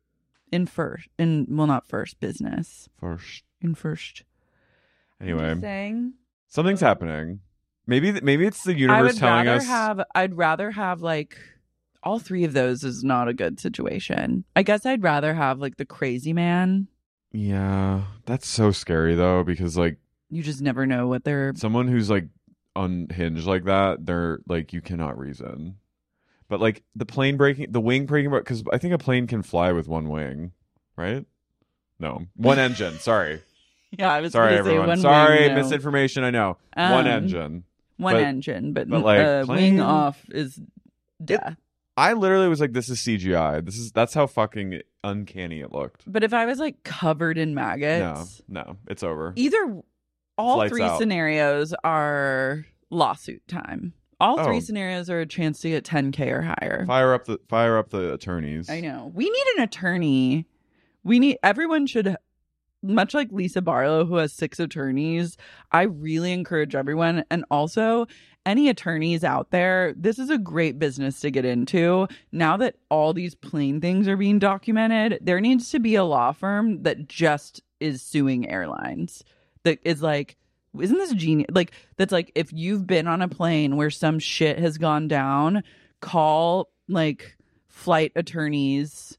Speaker 7: Not first business. First.
Speaker 8: Anyway, something's happening. Maybe it's the universe telling us.
Speaker 7: I'd rather have like all 3 of those is not a good situation. I guess I'd rather have like the crazy man.
Speaker 8: Yeah, that's so scary though, because like
Speaker 7: you just never know what they're.
Speaker 8: Someone who's like unhinged like that, they're like, you cannot reason. But like the wing breaking, because I think a plane can fly with one wing, right? No, one engine. Sorry.
Speaker 7: Yeah, I was
Speaker 8: sorry,
Speaker 7: going to say
Speaker 8: everyone.
Speaker 7: one
Speaker 8: Sorry,
Speaker 7: wing, no.
Speaker 8: misinformation. I know. One engine.
Speaker 7: One engine, but
Speaker 8: like
Speaker 7: wing off is death.
Speaker 8: I literally was like, this is CGI. That's how fucking uncanny it looked.
Speaker 7: But if I was like covered in maggots.
Speaker 8: No, it's over.
Speaker 7: All
Speaker 8: Lights
Speaker 7: 3
Speaker 8: out.
Speaker 7: scenarios are lawsuit time. All 3 scenarios are a chance to get 10K or higher.
Speaker 8: Fire up the attorneys.
Speaker 7: I know. We need an attorney. Everyone should, much like Lisa Barlow, who has 6 attorneys. I really encourage everyone. And also, any attorneys out there, this is a great business to get into. Now that all these plane things are being documented, there needs to be a law firm that just is suing airlines. That is like, isn't this genius? Like, that's like, if you've been on a plane where some shit has gone call like flight attorneys,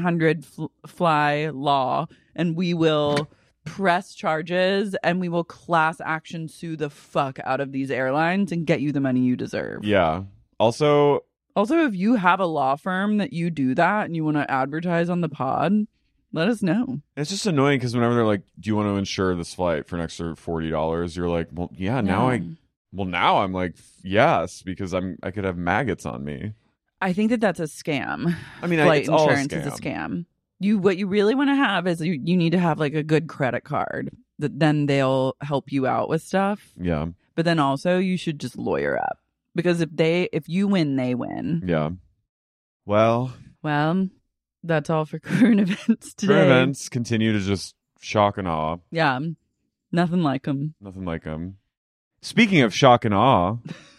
Speaker 7: 1-800-FLY-LAW, and we will press charges and we will class action sue the fuck out of these airlines and get you the money you deserve.
Speaker 8: Yeah. Also,
Speaker 7: if you have a law firm that you do that and you want to advertise on the pod, let us know.
Speaker 8: It's just annoying because whenever they're like, do you want to insure this flight for an extra $40? You're like, well, yeah, now I'm like, yes, because I could have maggots on me.
Speaker 7: I think that's a scam.
Speaker 8: I mean,
Speaker 7: flight
Speaker 8: it's all
Speaker 7: insurance is a scam. What you really want to have is you need to have like a good credit card that then they'll help you out with stuff.
Speaker 8: Yeah.
Speaker 7: But then also you should just lawyer up, because if you win, they win.
Speaker 8: Yeah. Well,
Speaker 7: that's all for current events today.
Speaker 8: Current events continue to just shock and awe.
Speaker 7: Yeah. Nothing like them.
Speaker 8: Speaking of shock and awe,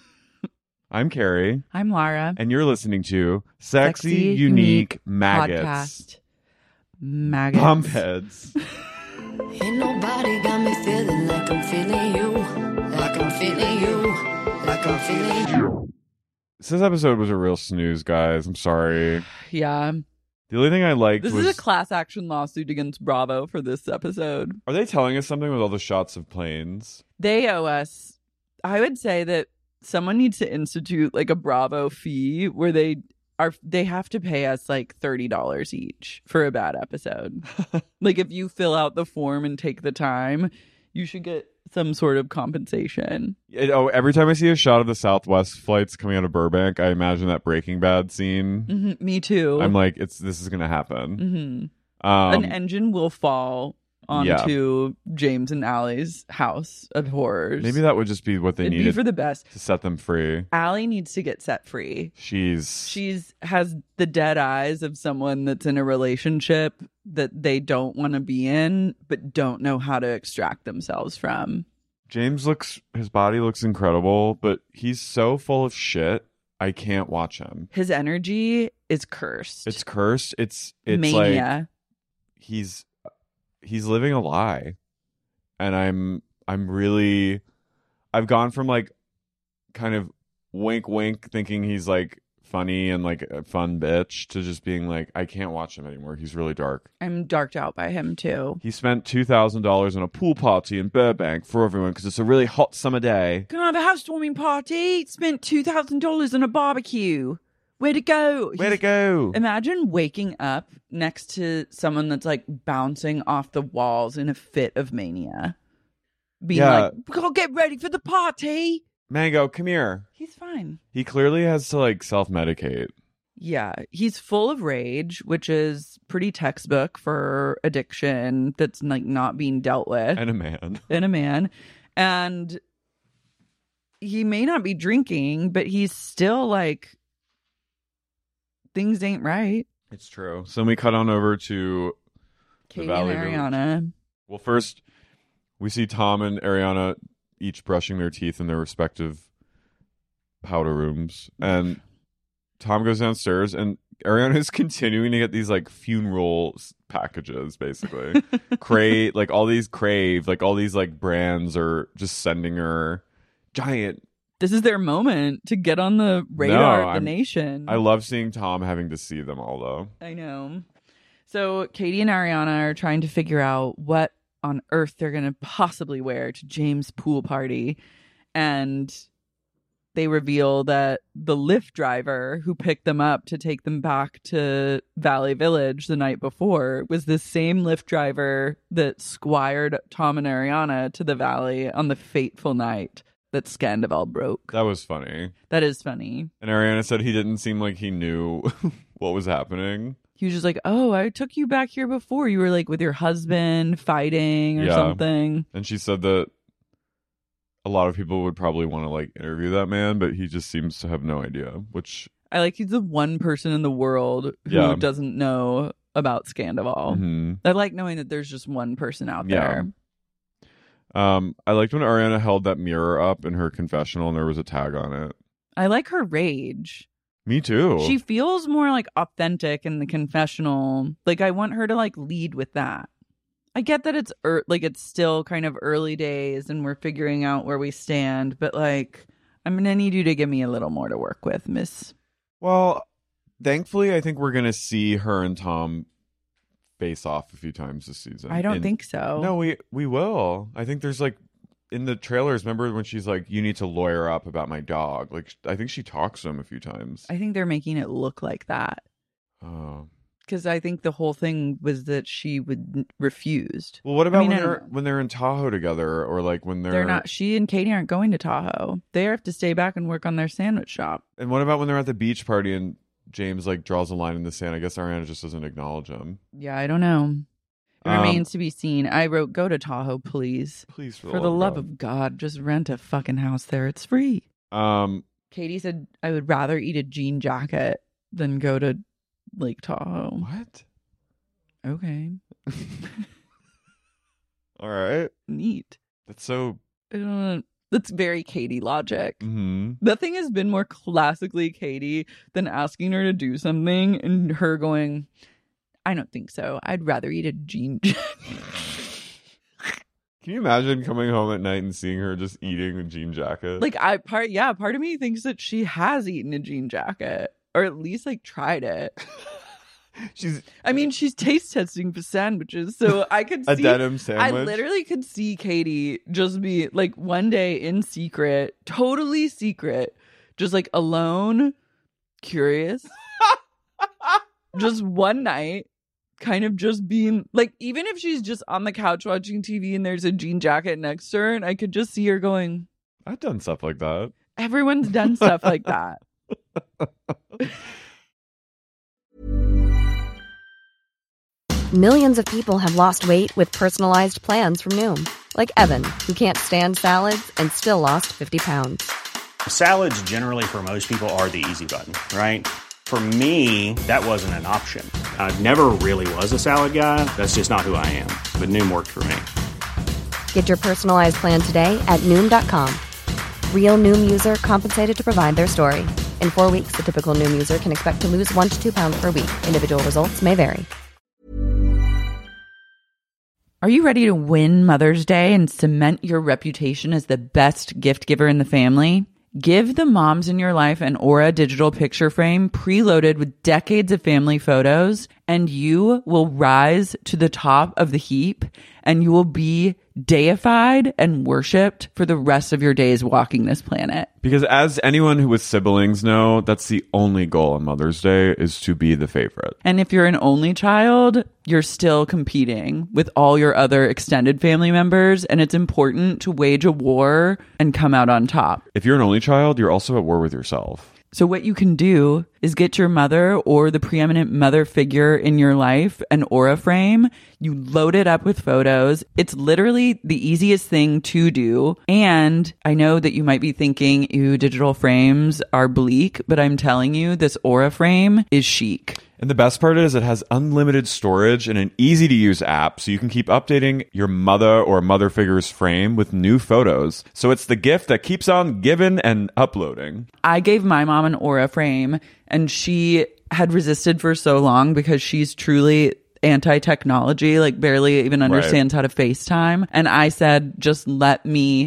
Speaker 8: I'm Carrie.
Speaker 7: I'm Lara.
Speaker 8: And you're listening to Sexy Unique Maggots.
Speaker 7: Podcast. Maggots.
Speaker 8: Bump heads.
Speaker 9: Ain't nobody got me feeling like I'm feeling you. Like I'm feeling you. Like I'm feeling you.
Speaker 8: This episode was a real snooze, guys. I'm sorry.
Speaker 7: Yeah.
Speaker 8: The only thing I liked
Speaker 7: was... This is a class action lawsuit against Bravo for this episode.
Speaker 8: Are they telling us something with all the shots of planes?
Speaker 7: They owe us. I would say that someone needs to institute like a Bravo fee where they have to pay us like $30 each for a bad episode. Like if you fill out the form and take the time, you should get some sort of compensation.
Speaker 8: Every time I see a shot of the Southwest flights coming out of Burbank, I imagine that Breaking Bad scene.
Speaker 7: Mm-hmm, me too.
Speaker 8: I'm like, this is gonna happen.
Speaker 7: Mm-hmm. An engine will fall onto James and Allie's house of horrors.
Speaker 8: Maybe that would just be what they needed.
Speaker 7: Be for the best
Speaker 8: to set them free.
Speaker 7: Allie needs to get set free.
Speaker 8: She's
Speaker 7: has the dead eyes of someone that's in a relationship that they don't want to be in, but don't know how to extract themselves from.
Speaker 8: James his body looks incredible, but he's so full of shit. I can't watch him.
Speaker 7: His energy is cursed.
Speaker 8: It's cursed. It's
Speaker 7: mania.
Speaker 8: Like he's living a lie. And I've gone from like kind of wink wink thinking he's like funny and like a fun bitch to just being like, I can't watch him anymore. He's really dark.
Speaker 7: I'm darked out by him too.
Speaker 8: He spent $2,000 on a pool party in Burbank for everyone because it's a really hot summer day.
Speaker 7: Can I have a housewarming party? Spent $2,000 on a barbecue. Way to go.
Speaker 8: Way to go.
Speaker 7: Imagine waking up next to someone that's like bouncing off the walls in a fit of mania. Being like, go get ready for the party.
Speaker 8: Mango, come here.
Speaker 7: He's fine.
Speaker 8: He clearly has to like self-medicate.
Speaker 7: Yeah, he's full of rage, which is pretty textbook for addiction that's like not being dealt with.
Speaker 8: And a man.
Speaker 7: And he may not be drinking, but he's still like, things ain't right.
Speaker 8: It's true. So we cut on over to
Speaker 7: Katie
Speaker 8: the Valley
Speaker 7: and Ariana.
Speaker 8: Village. Well, first we see Tom and Ariana each brushing their teeth in their respective powder rooms, and Tom goes downstairs, and Ariana is continuing to get these like funeral packages, basically. Crave, like all these brands are just sending her giant.
Speaker 7: This is their moment to get on the radar of the nation.
Speaker 8: I love seeing Tom having to see them all, though.
Speaker 7: I know. So Katie and Ariana are trying to figure out what on earth they're going to possibly wear to James' pool party. And they reveal that the Lyft driver who picked them up to take them back to Valley Village the night before was the same Lyft driver that squired Tom and Ariana to the Valley on the fateful night that Scandival broke.
Speaker 8: That was funny.
Speaker 7: That is funny.
Speaker 8: And Ariana said he didn't seem like he knew what was happening.
Speaker 7: He was just like, oh, I took you back here before. You were like with your husband fighting or something.
Speaker 8: And she said that a lot of people would probably want to like interview that man, but he just seems to have no idea, which
Speaker 7: I like. He's the one person in the world who doesn't know about Scandival.
Speaker 8: Mm-hmm.
Speaker 7: I like knowing that there's just one person out there.
Speaker 8: I liked when Ariana held that mirror up in her confessional and there was a tag on it.
Speaker 7: I like her rage.
Speaker 8: Me too.
Speaker 7: She feels more like authentic in the confessional. Like I want her to like lead with that. I get that it's it's still kind of early days and we're figuring out where we stand, but like I'm gonna need you to give me a little more to work with, miss.
Speaker 8: Well, thankfully I think we're gonna see her and Tom face off a few times this season.
Speaker 7: I don't think so.
Speaker 8: No, we will. I think there's like in the trailers, remember when she's like, you need to lawyer up about my dog? Like, I think she talks to him a few times.
Speaker 7: I think they're making it look like that.
Speaker 8: Oh.
Speaker 7: Because I think the whole thing was that she refused.
Speaker 8: Well, what about when they're in Tahoe together, or like when they're
Speaker 7: not? She and Katie aren't going to Tahoe. They have to stay back and work on their sandwich shop.
Speaker 8: And what about when they're at the beach party and James like draws a line in the sand? I guess Ariana just doesn't acknowledge him.
Speaker 7: Yeah, I don't know. It remains to be seen. I wrote, go to Tahoe, please.
Speaker 8: Please,
Speaker 7: for the love of God, just rent a fucking house there. It's free. Katie said, I would rather eat a jean jacket than go to Lake Tahoe.
Speaker 8: What?
Speaker 7: Okay.
Speaker 8: All right.
Speaker 7: Neat.
Speaker 8: That's so...
Speaker 7: That's very Katie logic.
Speaker 8: Mm-hmm.
Speaker 7: Nothing has been more classically Katie than asking her to do something and her going... I don't think so. I'd rather eat a jean jacket.
Speaker 8: Can you imagine coming home at night and seeing her just eating a jean jacket?
Speaker 7: Like part of me thinks that she has eaten a jean jacket, or at least like tried it. She's taste testing for sandwiches, so I could see
Speaker 8: a denim sandwich.
Speaker 7: I literally could see Katie just be like one day in secret, totally secret, just like alone, curious, just one night. Kind of just being like, even if she's just on the couch watching TV and there's a jean jacket next to her, and I could just see her going,
Speaker 8: I've done stuff like that.
Speaker 7: Everyone's done stuff like that.
Speaker 10: Millions of people have lost weight with personalized plans from Noom. Like Evan, who can't stand salads and still lost 50 pounds.
Speaker 11: Salads generally for most people are the easy button, right? For me, that wasn't an option. I never really was a salad guy. That's just not who I am. But Noom worked for me.
Speaker 10: Get your personalized plan today at Noom.com. Real Noom user compensated to provide their story. In 4 weeks, the typical Noom user can expect to lose 1 to 2 pounds per week. Individual results may vary.
Speaker 7: Are you ready to win Mother's Day and cement your reputation as the best gift giver in the family? Give the moms in your life an Aura digital picture frame preloaded with decades of family photos, and you will rise to the top of the heap, and you will be deified and worshipped for the rest of your days walking this planet.
Speaker 8: Because as anyone who with siblings know, that's the only goal on Mother's Day is to be the favorite.
Speaker 7: And if you're an only child, you're still competing with all your other extended family members, and it's important to wage a war and come out on top.
Speaker 8: If you're an only child, you're also at war with yourself.
Speaker 7: So what you can do is get your mother or the preeminent mother figure in your life an Aura frame. You load it up with photos. It's literally the easiest thing to do. And I know that you might be thinking, ew, digital frames are bleak, but I'm telling you, this Aura frame is chic.
Speaker 8: And the best part is it has unlimited storage and an easy-to-use app, so you can keep updating your mother or mother figure's frame with new photos. So it's the gift that keeps on giving and uploading.
Speaker 7: I gave my mom an Aura frame, and she had resisted for so long because she's truly anti-technology, like barely even understands how to FaceTime. And I said, just let me.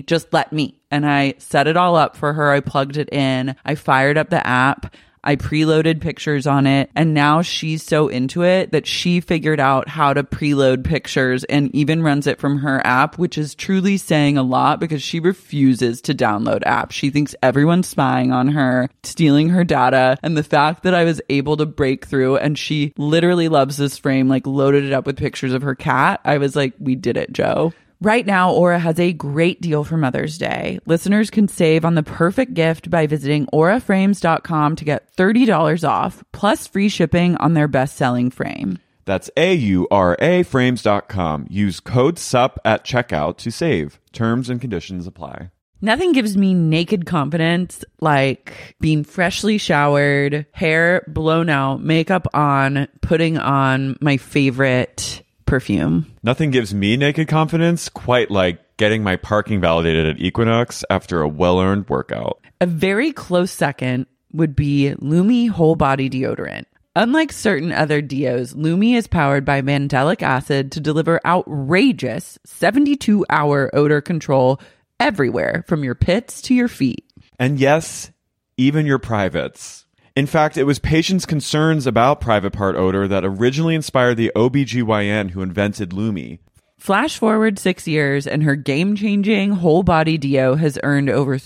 Speaker 7: And I set it all up for her. I plugged it in. I fired up the app. I preloaded pictures on it, and now she's so into it that she figured out how to preload pictures and even runs it from her app, which is truly saying a lot because she refuses to download apps. She thinks everyone's spying on her, stealing her data, and the fact that I was able to break through and she literally loves this frame, like loaded it up with pictures of her cat. I was like, we did it, Joe. Right now, Aura has a great deal for Mother's Day. Listeners can save on the perfect gift by visiting auraframes.com to get $30 off, plus free shipping on their best-selling frame.
Speaker 8: That's AURA frames.com. Use code SUP at checkout to save. Terms and conditions apply.
Speaker 7: Nothing gives me naked confidence like being freshly showered, hair blown out, makeup on, putting on my favorite perfume.
Speaker 8: Nothing gives me naked confidence quite like getting my parking validated at Equinox after a well-earned workout.
Speaker 7: A very close second would be Lumi Whole Body Deodorant. Unlike certain other deos, Lumi is powered by mandelic acid to deliver outrageous 72-hour odor control everywhere from your pits to your feet.
Speaker 8: And yes, even your privates. In fact, it was patients' concerns about private part odor that originally inspired the OBGYN who invented Lumi.
Speaker 7: Flash forward 6 years, and her game-changing whole body deo has earned over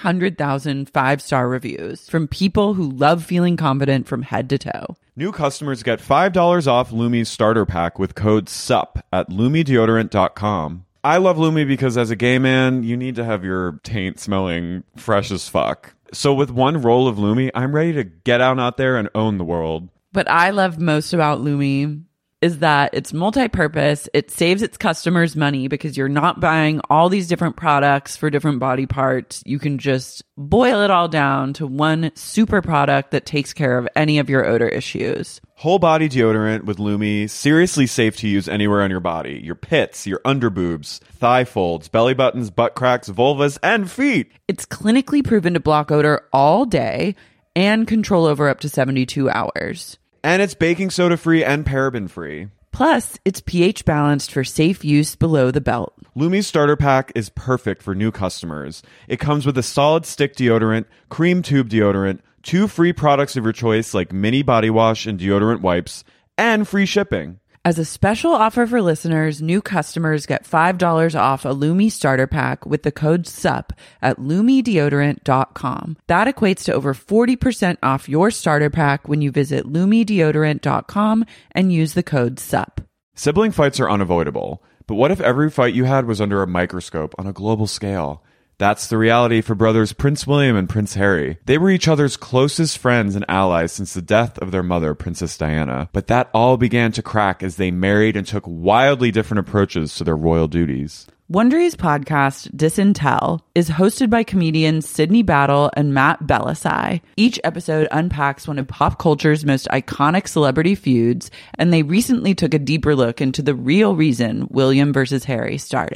Speaker 7: 300,000 five-star reviews from people who love feeling confident from head to toe.
Speaker 8: New customers get $5 off Lumi's starter pack with code SUP at lumideodorant.com. I love Lumi because as a gay man, you need to have your taint smelling fresh as fuck. So with one roll of Lumi, I'm ready to get out there and own the world.
Speaker 7: What I love most about Lumi is that it's multi-purpose. It saves its customers money because you're not buying all these different products for different body parts. You can just boil it all down to one super product that takes care of any of your odor issues.
Speaker 8: Whole body deodorant with Lumi, seriously safe to use anywhere on your body. Your pits, your underboobs, thigh folds, belly buttons, butt cracks, vulvas, and feet.
Speaker 7: It's clinically proven to block odor all day and control over up to 72 hours.
Speaker 8: And it's baking soda free and paraben free.
Speaker 7: Plus, it's pH balanced for safe use below the belt.
Speaker 8: Lumi's starter pack is perfect for new customers. It comes with a solid stick deodorant, cream tube deodorant, 2 free products of your choice like mini body wash and deodorant wipes, and free shipping.
Speaker 7: As a special offer for listeners, new customers get $5 off a Lumi starter pack with the code SUP at lumideodorant.com. That equates to over 40% off your starter pack when you visit lumideodorant.com and use the code SUP.
Speaker 8: Sibling fights are unavoidable, but what if every fight you had was under a microscope on a global scale? That's the reality for brothers Prince William and Prince Harry. They were each other's closest friends and allies since the death of their mother, Princess Diana. But that all began to crack as they married and took wildly different approaches to their royal duties.
Speaker 7: Wondery's podcast, Disintel, is hosted by comedians Sydney Battle and Matt Bellassai. Each episode unpacks one of pop culture's most iconic celebrity feuds, and they recently took a deeper look into the real reason William versus Harry started.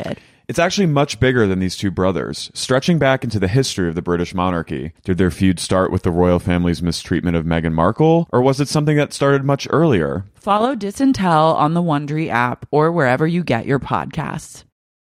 Speaker 8: It's actually much bigger than these two brothers, stretching back into the history of the British monarchy. Did their feud start with the royal family's mistreatment of Meghan Markle, or was it something that started much earlier?
Speaker 7: Follow Dis and Tell on the Wondery app or wherever you get your podcasts.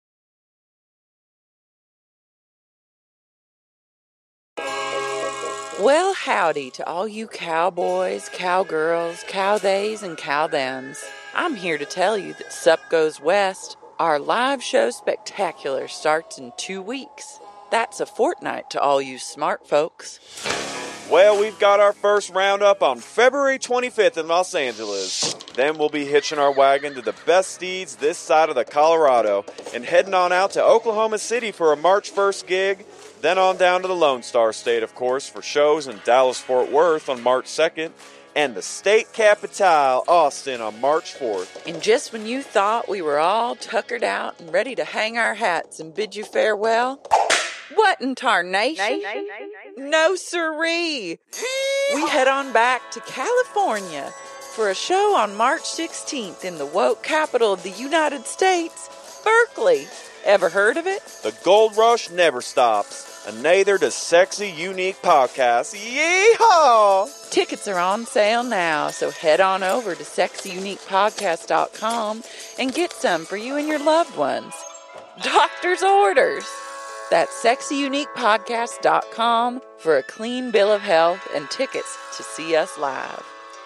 Speaker 12: Well, howdy to all you cowboys, cowgirls, cowtheys, and cowthems. I'm here to tell you that Sup Goes West, our live show spectacular, starts in 2 weeks. That's a fortnight to all you smart folks.
Speaker 8: Well, we've got our first roundup on February 25th in Los Angeles. Then we'll be hitching our wagon to the best steeds this side of the Colorado and heading on out to Oklahoma City for a March 1st gig. Then on down to the Lone Star State, of course, for shows in Dallas-Fort Worth on March 2nd. And the state capitale, Austin, on March 4th.
Speaker 12: And just when you thought we were all tuckered out and ready to hang our hats and bid you farewell, what in tarnation? No siree! We head on back to California for a show on March 16th in the woke capital of the United States, Berkeley. Ever heard of it?
Speaker 8: The Gold Rush never stops. And neither does Sexy Unique Podcast. Yeehaw!
Speaker 12: Tickets are on sale now, so head on over to sexyuniquepodcast.com and get some for you and your loved ones. Doctor's orders! That's sexyuniquepodcast.com for a clean bill of health and tickets to see us live.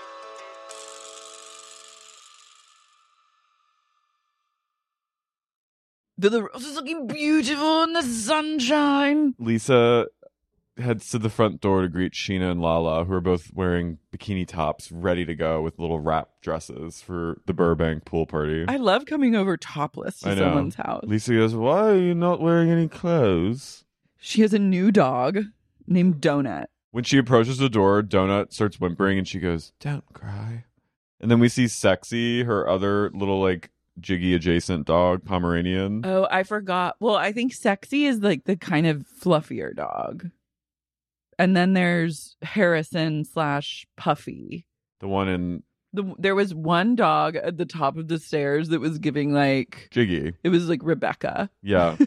Speaker 7: The rose is looking beautiful in the sunshine.
Speaker 8: Lisa heads to the front door to greet Sheena and Lala, who are both wearing bikini tops, ready to go with little wrap dresses for the Burbank pool party.
Speaker 7: I love coming over topless to someone's house.
Speaker 8: Lisa goes, "Why are you not wearing any clothes?"
Speaker 7: She has a new dog named Donut.
Speaker 8: When she approaches the door, Donut starts whimpering and she goes, "Don't cry." And then we see Sexy, her other little like Jiggy adjacent dog, Pomeranian.
Speaker 7: Oh, I forgot. Well, I think Sexy is like the kind of fluffier dog. And then there's Harrison / Puffy.
Speaker 8: The one in...
Speaker 7: There was one dog at the top of the stairs that was giving like...
Speaker 8: Jiggy.
Speaker 7: It was like Rebecca.
Speaker 8: Yeah.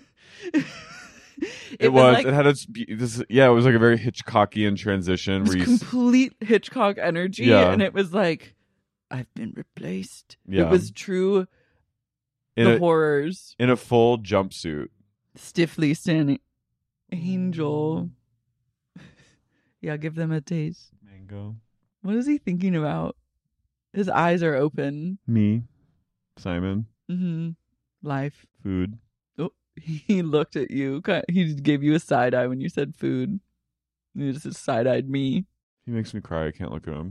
Speaker 7: It was. Like,
Speaker 8: it had it was like a very Hitchcockian transition.
Speaker 7: It was complete Hitchcock energy. Yeah. And it was like, I've been replaced.
Speaker 8: Yeah.
Speaker 7: It was true... horrors.
Speaker 8: In a full jumpsuit.
Speaker 7: Stiffly standing. Angel. Yeah, give them a taste.
Speaker 8: Mango.
Speaker 7: What is he thinking about? His eyes are open.
Speaker 8: Me. Simon.
Speaker 7: Mm-hmm. Life.
Speaker 8: Food.
Speaker 7: Oh, he looked at you. He gave you a side eye when you said food. He just side-eyed me.
Speaker 8: He makes me cry. I can't look at him.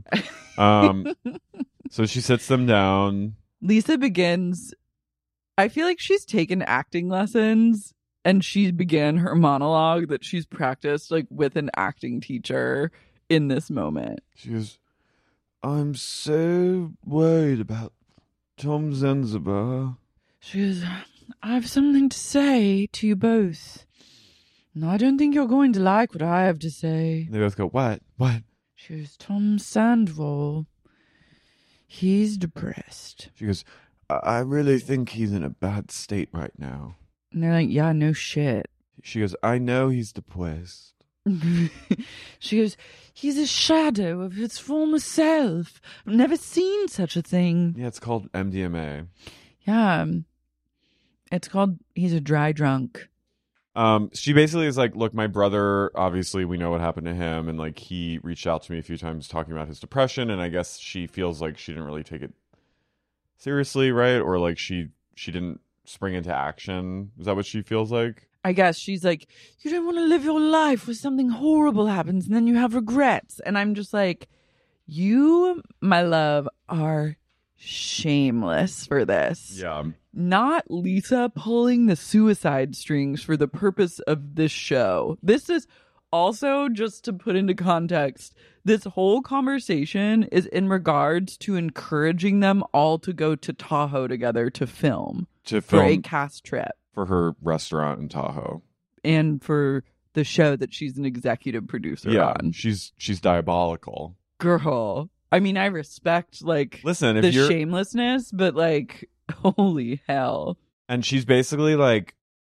Speaker 8: So she sits them down.
Speaker 7: Lisa begins... I feel like she's taken acting lessons and she began her monologue that she's practiced like with an acting teacher in this moment.
Speaker 8: She goes, "I'm so worried about Tom Zanzibar."
Speaker 7: She goes, "I have something to say to you both. No, I don't think you're going to like what I have to say."
Speaker 8: They both go, "What? What?"
Speaker 7: She goes, "Tom Sandoval, he's depressed."
Speaker 8: She goes, "I really think he's in a bad state right now."
Speaker 7: And they're like, "Yeah, no shit."
Speaker 8: She goes, "I know he's depressed."
Speaker 7: She goes, "He's a shadow of his former self. I've never seen such a thing."
Speaker 8: Yeah, it's called MDMA.
Speaker 7: Yeah. It's called he's a dry drunk.
Speaker 8: She basically is like, "Look, my brother, obviously we know what happened to him. And like he reached out to me a few times talking about his depression. And I guess she feels like she didn't really take it seriously, right? Or like she didn't spring into action. Is that what she feels like?
Speaker 7: I guess she's like, you don't want to live your life where something horrible happens and then you have regrets. And I'm just like, you, my love, are shameless for this.
Speaker 8: Yeah.
Speaker 7: Not Lisa pulling the suicide strings for the purpose of this show. This is also, just to put into context, this whole conversation is in regards to encouraging them all to go to Tahoe together to film for a cast trip.
Speaker 8: For her restaurant in Tahoe.
Speaker 7: And for the show that she's an executive producer on.
Speaker 8: She's diabolical.
Speaker 7: Girl. I mean, I respect, like, the shamelessness, but, like, holy hell.
Speaker 8: And she's basically, like,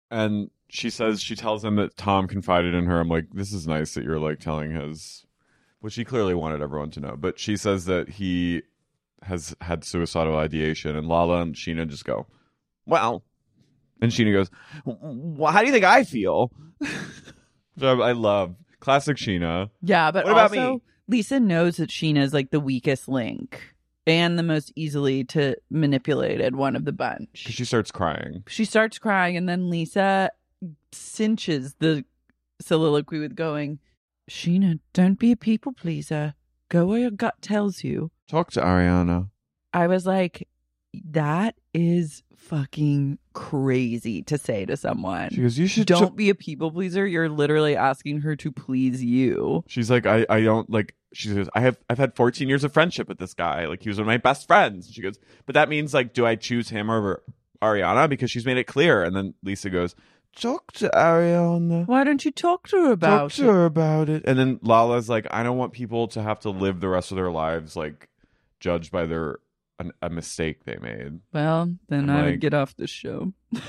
Speaker 8: And she tells him that Tom confided in her. I'm like, this is nice that you're like telling his, which he clearly wanted everyone to know. But she says that he has had suicidal ideation, and Lala and Sheena just go, well, and Sheena goes, well, how do you think I feel? So I love classic Sheena.
Speaker 7: Yeah, but
Speaker 8: what about
Speaker 7: also
Speaker 8: me?
Speaker 7: Lisa knows that Sheena is like the weakest link and the most easily to manipulated one of the bunch.
Speaker 8: 'Cause she starts crying.
Speaker 7: She starts crying, and then Lisa cinches the soliloquy with going, Sheena, don't be a people pleaser. Go where your gut tells you.
Speaker 8: Talk to Ariana.
Speaker 7: I was like, that is fucking crazy to say to someone.
Speaker 8: She goes, you should
Speaker 7: don't be a people pleaser. You're literally asking her to please you.
Speaker 8: She's like, I don't like, she says, I've had 14 years of friendship with this guy. Like, he was one of my best friends. She goes, but that means like, do I choose him over Ariana? Because she's made it clear. And then Lisa goes, talk to Ariana.
Speaker 7: Why don't you talk to her about
Speaker 8: it? And then Lala's like, I don't want people to have to live the rest of their lives like judged by a mistake they made.
Speaker 7: Well, then
Speaker 8: I'm
Speaker 7: I would
Speaker 8: like,
Speaker 7: get off the show.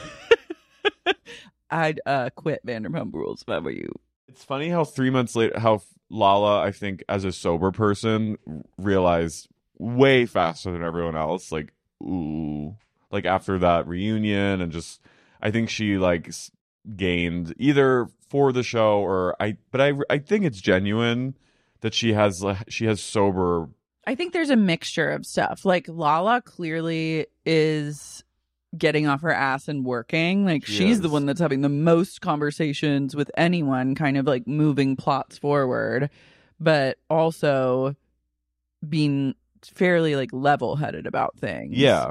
Speaker 7: I'd quit Vanderpump Rules if I were you.
Speaker 8: It's funny how 3 months later, how Lala, I think, as a sober person, realized way faster than everyone else. Like, ooh, like after that reunion, and just, I think she like gained either for the show or I think it's genuine that she has sober.
Speaker 7: I think there's a mixture of stuff. Like Lala clearly is getting off her ass and working. Like she's the one that's having the most conversations with anyone, kind of like moving plots forward, but also being fairly like level-headed about things.
Speaker 8: Yeah.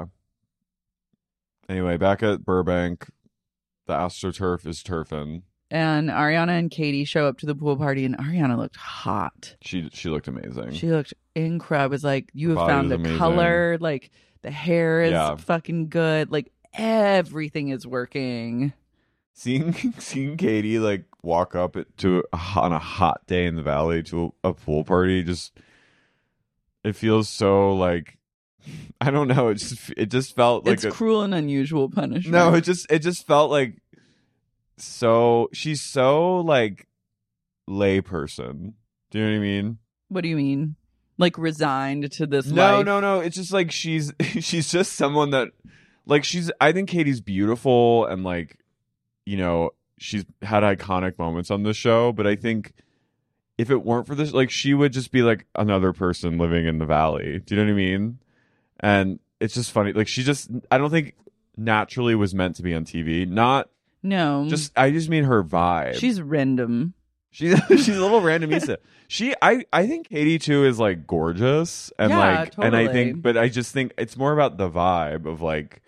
Speaker 8: Anyway, back at Burbank, the AstroTurf is turfing.
Speaker 7: And Ariana and Katie show up to the pool party, and Ariana looked hot.
Speaker 8: She looked amazing.
Speaker 7: She looked incredible. I was like, you have
Speaker 8: body
Speaker 7: found
Speaker 8: was
Speaker 7: the
Speaker 8: amazing.
Speaker 7: color. Like the hair is fucking good. Like everything is working.
Speaker 8: Seeing Katie like walk up on a hot day in the valley to a pool party, it feels so like, I don't know. It just felt like
Speaker 7: it's cruel and unusual punishment.
Speaker 8: No, it just felt like she's so like lay person. Do you know what I mean?
Speaker 7: What do you mean? Like resigned to this life?
Speaker 8: No. It's just like she's just someone that like I think Katie's beautiful and like, you know, she's had iconic moments on this show, but I think if it weren't for this, like she would just be like another person living in the valley. Do you know what I mean? And it's just funny. Like I don't think naturally was meant to be on TV.
Speaker 7: No.
Speaker 8: I just mean her vibe.
Speaker 7: She's random.
Speaker 8: She's a little randomista. I think Katie too is like gorgeous and
Speaker 7: totally.
Speaker 8: and I think, but I just think it's more about the vibe of like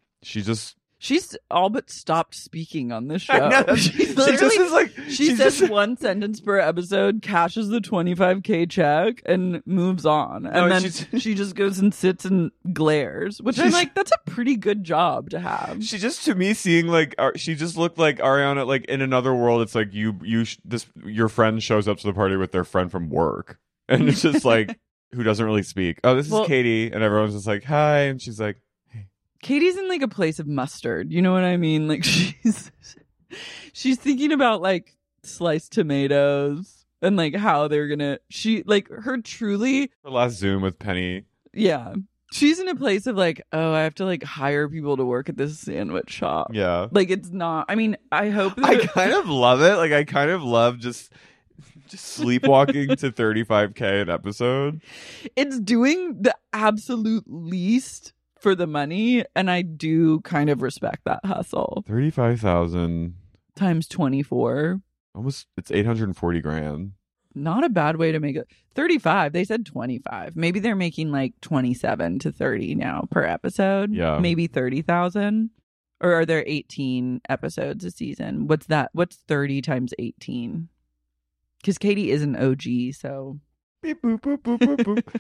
Speaker 7: she's all but stopped speaking on this show.
Speaker 8: I know.
Speaker 7: She says one sentence per episode, cashes the $25K check, and moves on. And then she just goes and sits and glares, which I'm like, that's a pretty good job to have.
Speaker 8: She just, to me, seeing like she just looked like Ariana. Like in another world, it's like your friend shows up to the party with their friend from work, and it's just like who doesn't really speak. Oh, this is Katie, and everyone's just like hi, and she's like.
Speaker 7: Katie's in like a place of mustard. You know what I mean? Like she's thinking about like sliced tomatoes and like how they're gonna. Her
Speaker 8: last Zoom with Penny.
Speaker 7: Yeah, she's in a place of like, oh, I have to like hire people to work at this sandwich shop.
Speaker 8: Yeah,
Speaker 7: like it's not. I mean, I hope
Speaker 8: I kind of love it. Like I kind of love just sleepwalking to $35K an episode.
Speaker 7: It's doing the absolute least for the money, and I do kind of respect that hustle.
Speaker 8: 35,000
Speaker 7: times 24,
Speaker 8: almost, it's 840 grand.
Speaker 7: Not a bad way to make it. 35, they said 25. Maybe they're making like 27 to 30 now per episode.
Speaker 8: Yeah,
Speaker 7: maybe 30,000. Or are there 18 episodes a season? What's that? What's 30 times 18? Because Katie is an OG, so
Speaker 8: beep boop boop boop boop boop.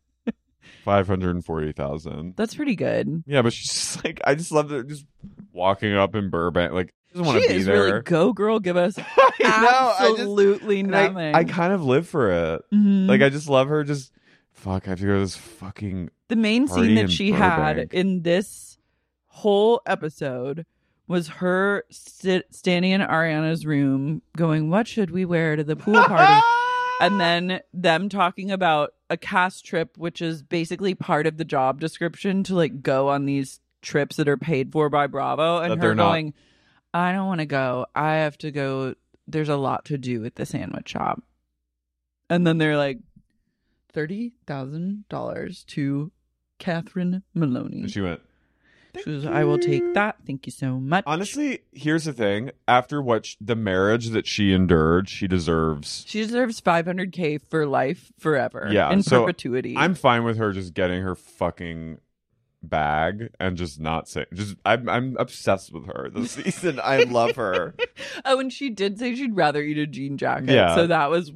Speaker 8: 540,000.
Speaker 7: That's pretty good.
Speaker 8: Yeah, but she's just like, I just love her just walking up in Burbank. Like, she doesn't want to be there.
Speaker 7: Really, go girl, give us absolutely nothing.
Speaker 8: I kind of live for it.
Speaker 7: Mm-hmm.
Speaker 8: Like, I just love her. Just fuck. I have to go to this fucking.
Speaker 7: The main scene that she
Speaker 8: Burbank.
Speaker 7: had in this whole episode was her standing in Ariana's room going, what should we wear to the pool party? And then them talking about a cast trip, which is basically part of the job description to like go on these trips that are paid for by Bravo. And her going, I don't want to go. I have to go. There's a lot to do at the sandwich shop. And then they're like, $30,000 to Catherine Maloney.
Speaker 8: And she went,
Speaker 7: she was, I will take that. Thank you so much.
Speaker 8: Honestly, here's the thing. After the marriage that she endured, she deserves
Speaker 7: $500K for life forever.
Speaker 8: Yeah,
Speaker 7: in
Speaker 8: so
Speaker 7: perpetuity.
Speaker 8: I'm fine with her just getting her fucking bag and just not saying. I'm obsessed with her this season. I love her.
Speaker 7: Oh, and she did say she'd rather eat a jean jacket.
Speaker 8: Yeah.
Speaker 7: So that was a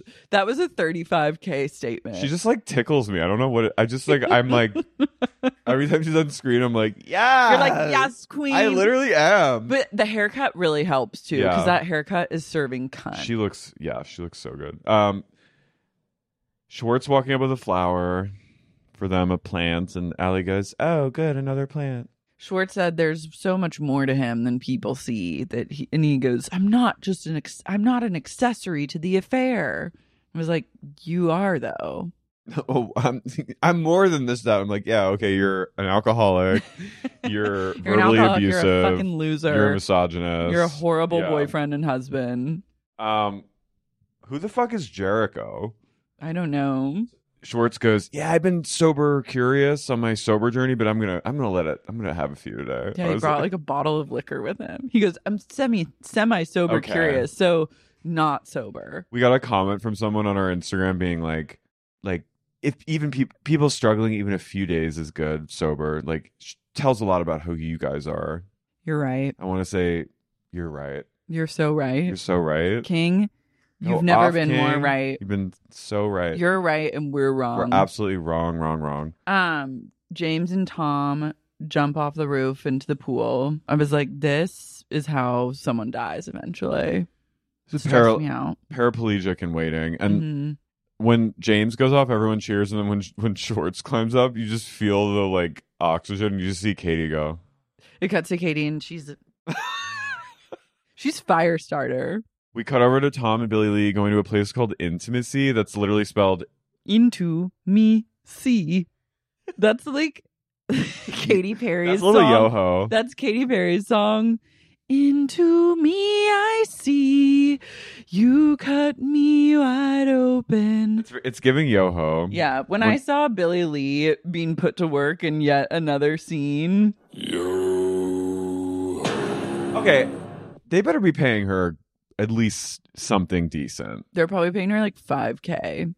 Speaker 7: $35K statement.
Speaker 8: She just like tickles me. I don't know what I'm like every time she's on screen, I'm like, yeah.
Speaker 7: You're like, yes, queen.
Speaker 8: I literally am.
Speaker 7: But the haircut really helps too, because that haircut is serving cunt.
Speaker 8: She looks so good. Schwartz walking up with a flower for them, a plant, and Allie goes, oh, good, another plant.
Speaker 7: Schwartz said there's so much more to him than people see, and he goes, I'm not an accessory to the affair. I was like, you are though.
Speaker 8: Oh, I'm more than this. That I'm like, yeah, okay, you're an alcoholic, you're verbally abusive,
Speaker 7: you're a fucking loser,
Speaker 8: you're a misogynist,
Speaker 7: you're a horrible boyfriend and husband.
Speaker 8: Who the fuck is Jericho?
Speaker 7: I don't know.
Speaker 8: Schwartz goes, yeah, I've been sober curious on my sober journey, but I'm gonna have a few today.
Speaker 7: Yeah, he brought like a bottle of liquor with him. He goes, I'm semi sober curious, so not sober.
Speaker 8: We got a comment from someone on our Instagram being like if even people struggling even a few days is good sober, like tells a lot about who you guys are.
Speaker 7: You're right.
Speaker 8: I want to say you're right.
Speaker 7: You're so right.
Speaker 8: You're so right,
Speaker 7: King. You've never been more right.
Speaker 8: You've been so right.
Speaker 7: You're right and we're wrong.
Speaker 8: We're absolutely wrong.
Speaker 7: James and Tom jump off the roof into the pool. I was like, this is how someone dies eventually.
Speaker 8: This is
Speaker 7: me out.
Speaker 8: Paraplegic and waiting. And when James goes off, everyone cheers. And then when Schwartz climbs up, you just feel the like oxygen. And you just see Katie go.
Speaker 7: It cuts to Katie and she's fire starter.
Speaker 8: We cut over to Tom and Billy Lee going to a place called Intimacy. That's literally spelled
Speaker 7: Into Me See. That's like Katy Perry's
Speaker 8: song. That's Lil Yoho.
Speaker 7: That's Katy Perry's song. Into me I see. You cut me wide open.
Speaker 8: It's giving Yoho.
Speaker 7: Yeah. When I saw Billy Lee being put to work in yet another scene.
Speaker 8: Okay. They better be paying her at least something decent.
Speaker 7: They're probably paying her like $5K.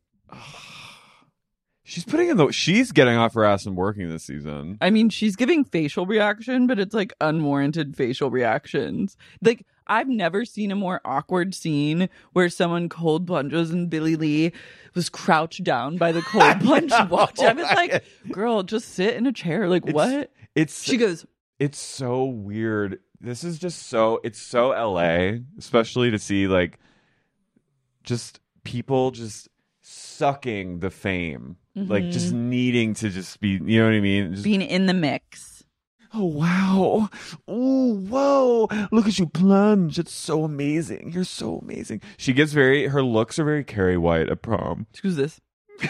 Speaker 8: She's getting off her ass and working this season.
Speaker 7: I mean, she's giving facial reaction, but it's like unwarranted facial reactions. Like, I've never seen a more awkward scene where someone cold plunges and Billy Lee was crouched down by the cold plunge watch. I was like, girl, just sit in a chair. Like, what? She goes,
Speaker 8: it's so weird. This is just it's so LA, especially to see like just people just sucking the fame, like just needing to just be, you know what I mean? Just
Speaker 7: being in the mix.
Speaker 8: Oh, wow. Oh, whoa. Look at you plunge. It's so amazing. You're so amazing. Her looks are very Carrie White at prom.
Speaker 7: Who's this?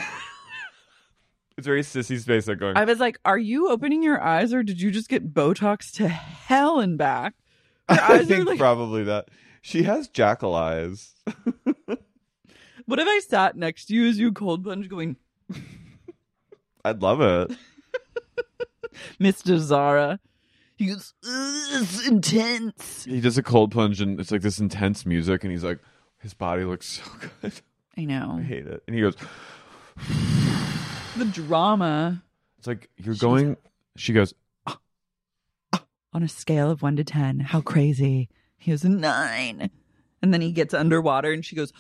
Speaker 8: It's very sissy space like going.
Speaker 7: I was like, are you opening your eyes or did you just get Botox to hell and back?
Speaker 8: I think probably that. She has jackal eyes.
Speaker 7: What if I sat next to you as you cold plunge going?
Speaker 8: I'd love it.
Speaker 7: Mr. Zara. He goes, it's intense.
Speaker 8: He does a cold plunge and it's like this intense music and he's like, his body looks so good.
Speaker 7: I know.
Speaker 8: I hate it. And he goes...
Speaker 7: The drama.
Speaker 8: It's like she goes
Speaker 7: on a scale of 1 to 10, how crazy? He goes 9. And then he gets underwater and she goes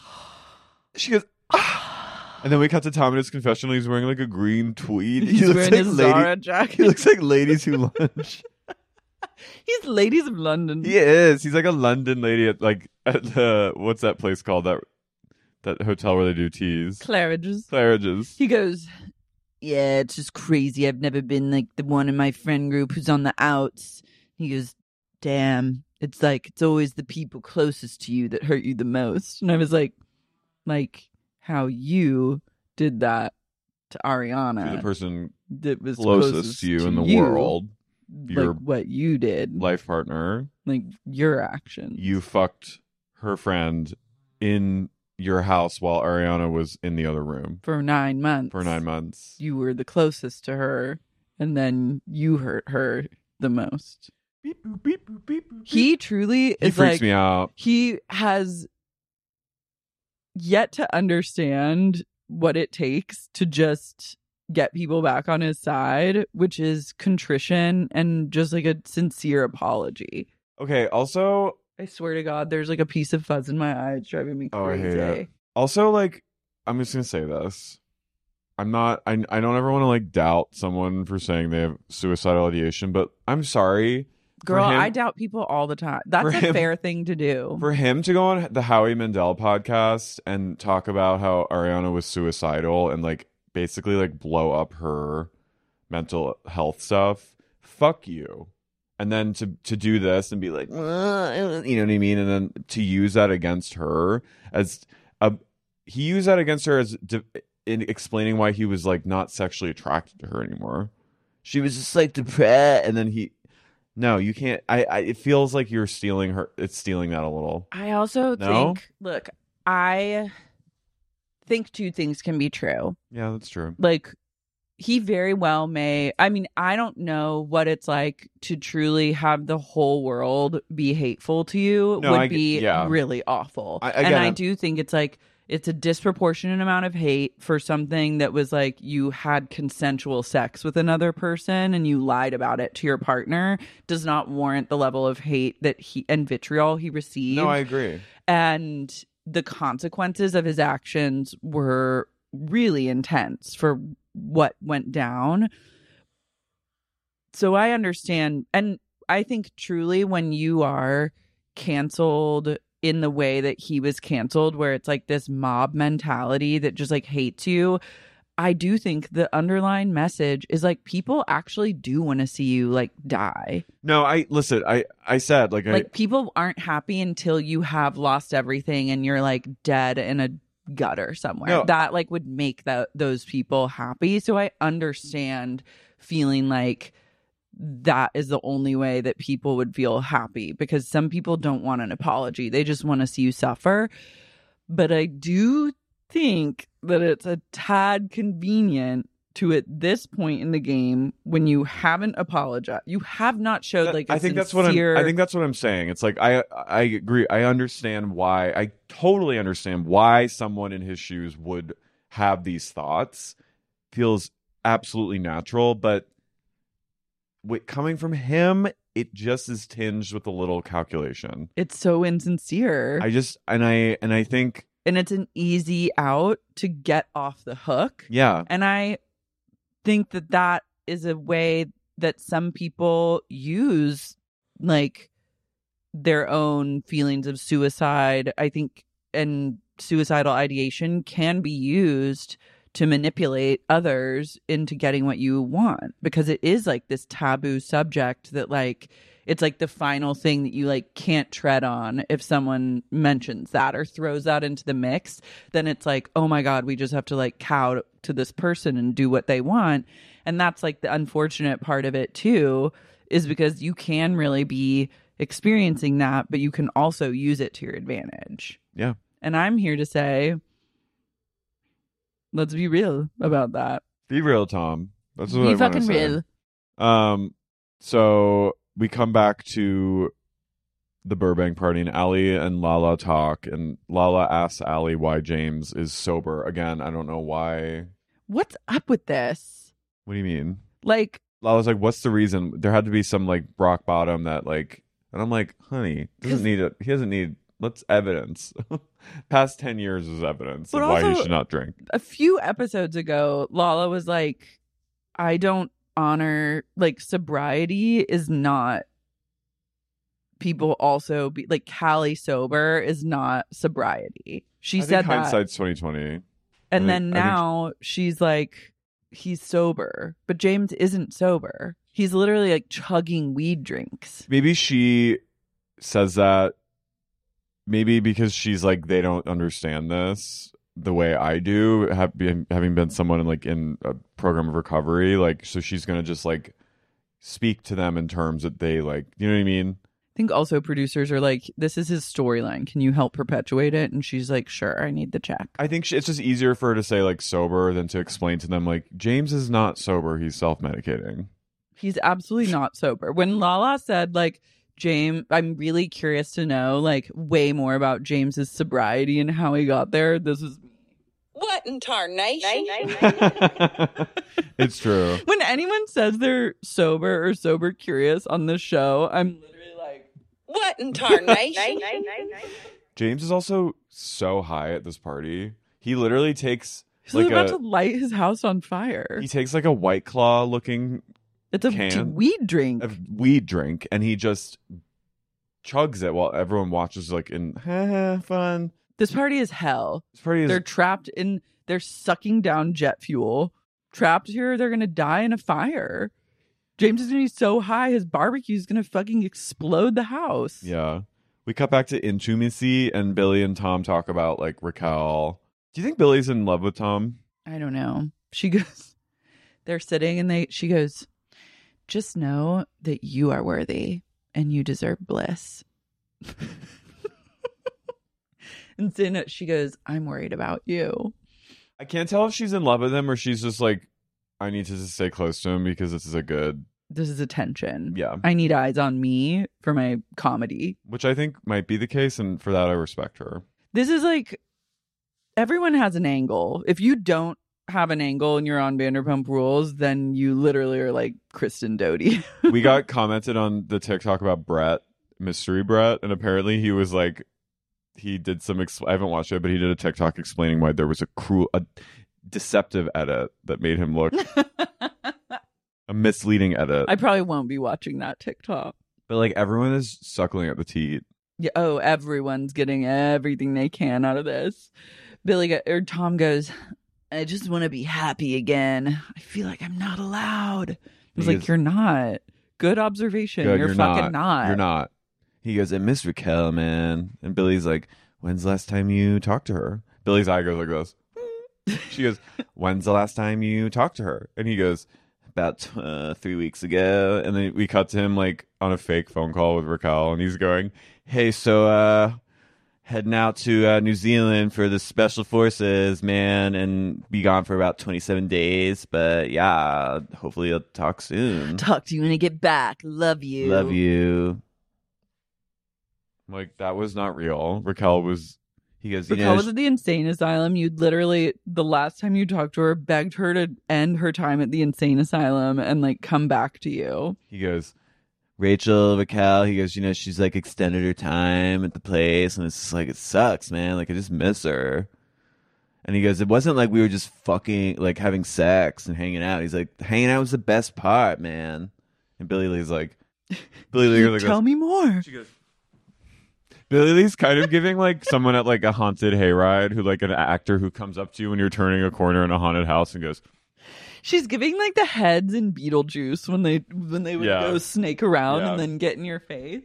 Speaker 8: and then we cut to Tom in his confessional. He's wearing like a green tweed.
Speaker 7: He's wearing his Zara jacket.
Speaker 8: He looks like Ladies Who Lunch.
Speaker 7: He's Ladies of London.
Speaker 8: He is. He's like a London lady at the what's that place called, that hotel where they do teas? Claridge's.
Speaker 7: He goes, yeah, it's just crazy. I've never been like the one in my friend group who's on the outs. He goes, damn, it's always the people closest to you that hurt you the most. And I was like how you did that to Ariana.
Speaker 8: To the person
Speaker 7: that was
Speaker 8: closest to you in the world. Your
Speaker 7: what you did.
Speaker 8: Life partner.
Speaker 7: Like your actions.
Speaker 8: You fucked her friend in your house while Ariana was in the other room.
Speaker 7: For 9 months.
Speaker 8: For 9 months.
Speaker 7: You were the closest to her, and then you hurt her the most.
Speaker 8: Beep, boop, beep, boop, beep, boop, beep.
Speaker 7: He truly is
Speaker 8: freaks me out.
Speaker 7: He has yet to understand what it takes to just get people back on his side, which is contrition and just like a sincere apology.
Speaker 8: Okay, also,
Speaker 7: I swear to God, there's like a piece of fuzz in my eye. It's driving me crazy.
Speaker 8: I hate it. Also, like, I'm just gonna say this. I don't ever want to like doubt someone for saying they have suicidal ideation, but I'm sorry.
Speaker 7: Girl, I doubt people all the time. That's a fair thing to do.
Speaker 8: For him to go on the Howie Mandel podcast and talk about how Ariana was suicidal and like basically like blow up her mental health stuff, fuck you. And then to do this and be like, you know what I mean? And then to use that against her as he used that against her as in explaining why he was like not sexually attracted to her anymore. She was just like depressed, and then no, you can't. It feels like you're stealing her. It's stealing that a little.
Speaker 7: I also think, look, I think two things can be true.
Speaker 8: Yeah, that's true.
Speaker 7: Like, he very well may. I mean, I don't know what it's like to truly have the whole world be hateful to you. Would be really awful. I do think it's like, it's a disproportionate amount of hate for something that was like you had consensual sex with another person and you lied about it to your partner does not warrant the level of hate that and vitriol he received.
Speaker 8: No, I agree.
Speaker 7: And the consequences of his actions were really intense for what went down. So I understand. And I think truly when you are canceled in the way that he was canceled, where it's like this mob mentality that just like hates you, I do think the underlying message is like people actually do want to see you like die.
Speaker 8: No, I said like
Speaker 7: people aren't happy until you have lost everything and you're like dead in a gutter somewhere.
Speaker 8: No.
Speaker 7: That like would make those people happy. So I understand feeling like that is the only way that people would feel happy, because some people don't want an apology. They just want to see you suffer. But I do think that it's a tad convenient to, at this point in the game, when you haven't apologized, you have not showed like I think that's what
Speaker 8: I'm saying. It's like I agree. I understand why. I totally understand why someone in his shoes would have these thoughts. Feels absolutely natural, but coming from him, it just is tinged with a little calculation.
Speaker 7: It's so insincere.
Speaker 8: I think,
Speaker 7: and it's an easy out to get off the hook.
Speaker 8: Yeah.
Speaker 7: And I think that is a way that some people use like their own feelings of suicide. I think, and suicidal ideation can be used to manipulate others into getting what you want, because it is like this taboo subject that like it's like the final thing that you like can't tread on. If someone mentions that or throws that into the mix, then it's like, oh my God, we just have to like cow to this person and do what they want. And that's like the unfortunate part of it too, is because you can really be experiencing that, but you can also use it to your advantage.
Speaker 8: Yeah.
Speaker 7: And I'm here to say, let's be real about that.
Speaker 8: Be real, Tom. That's what I want to say.
Speaker 7: Be fucking real.
Speaker 8: So we come back to the Burbank party, and Allie and Lala talk, and Lala asks Allie why James is sober. Again, I don't know why.
Speaker 7: What's up with this?
Speaker 8: What do you mean?
Speaker 7: Like,
Speaker 8: Lala's like, what's the reason? There had to be some like rock bottom that like, and I'm like, honey, he doesn't need let's evidence. Past 10 years is evidence of why he should not drink.
Speaker 7: A few episodes ago, Lala was like, I don't honor, like, sobriety is not people also be like, Callie sober is not sobriety. She said that.
Speaker 8: Hindsight's 2020.
Speaker 7: And then now she's like, he's sober, but James isn't sober. He's literally like chugging weed drinks.
Speaker 8: Maybe she says that maybe because she's like, they don't understand this the way I do, having been someone in a program of recovery. Like, so she's going to just like speak to them in terms that they like, you know what I mean?
Speaker 7: I think also producers are like, this is his storyline. Can you help perpetuate it? And she's like, sure, I need the check.
Speaker 8: I think it's just easier for her to say like sober than to explain to them like, James is not sober. He's self-medicating.
Speaker 7: He's absolutely not sober. When Lala said like, James, I'm really curious to know like way more about James's sobriety and how he got there. This is
Speaker 12: what in tarnation?
Speaker 8: It's true.
Speaker 7: When anyone says they're sober or sober curious on this show, I'm literally like,
Speaker 12: what in tarnation?
Speaker 8: James is also so high at this party. He literally takes
Speaker 7: he's like about to light his house on fire.
Speaker 8: He takes like a White Claw looking
Speaker 7: it's a weed drink.
Speaker 8: A weed drink, and he just chugs it while everyone watches like in fun.
Speaker 7: This party is hell.
Speaker 8: This party is...
Speaker 7: They're trapped in, they're sucking down jet fuel. Trapped here, they're going to die in a fire. James is going to be so high, his barbecue is going to fucking explode the house.
Speaker 8: Yeah. We cut back to intimacy, and Billy and Tom talk about like Raquel. Do you think Billy's in love with Tom?
Speaker 7: I don't know. She goes, they're sitting and she goes, just know that you are worthy and you deserve bliss. And then she goes, I'm worried about you.
Speaker 8: I can't tell if she's in love with him or she's just like, I need to just stay close to him because this is attention. Yeah.
Speaker 7: I need eyes on me for my comedy.
Speaker 8: Which I think might be the case. And for that, I respect her.
Speaker 7: This is like, everyone has an angle. If you don't have an angle and you're on Vanderpump Rules, then you literally are like Kristen Doty.
Speaker 8: We got commented on the TikTok about Brett, Mystery Brett. And apparently he was like, he did some, I haven't watched it, but he did a TikTok explaining why there was a deceptive edit that made him look a misleading edit.
Speaker 7: I probably won't be watching that TikTok.
Speaker 8: But like everyone is suckling at the teat.
Speaker 7: Yeah. Oh, everyone's getting everything they can out of this. Tom goes, I just want to be happy again. I feel like I'm not allowed. I was like, you're not. Good observation. You're fucking not.
Speaker 8: You're not. He goes, I miss Raquel, man. And Billy's like, when's the last time you talked to her? Billy's eye goes like this. She goes, when's the last time you talked to her? And he goes, about 3 weeks ago. And then we cut to him like on a fake phone call with Raquel. And he's going, hey, so heading out to New Zealand for the special forces, man. And be gone for about 27 days. But yeah, hopefully you'll talk soon.
Speaker 7: Talk to you when I get back. Love you.
Speaker 8: Love you. Like, that was not real. Raquel was at the
Speaker 7: insane asylum. You'd literally, the last time you talked to her, begged her to end her time at the insane asylum and like come back to you.
Speaker 8: He goes, Raquel, he goes, she's like extended her time at the place. And it's just like, it sucks, man. Like, I just miss her. And he goes, it wasn't like we were just fucking, like having sex and hanging out. He's like, hanging out was the best part, man. And Billy Lee's like,
Speaker 7: tell me more.
Speaker 8: She goes, Billy Lee's kind of giving like someone at like a haunted hayride who like an actor who comes up to you when you're turning a corner in a haunted house and goes.
Speaker 7: She's giving like the heads in Beetlejuice when they would go snake around and then get in your face.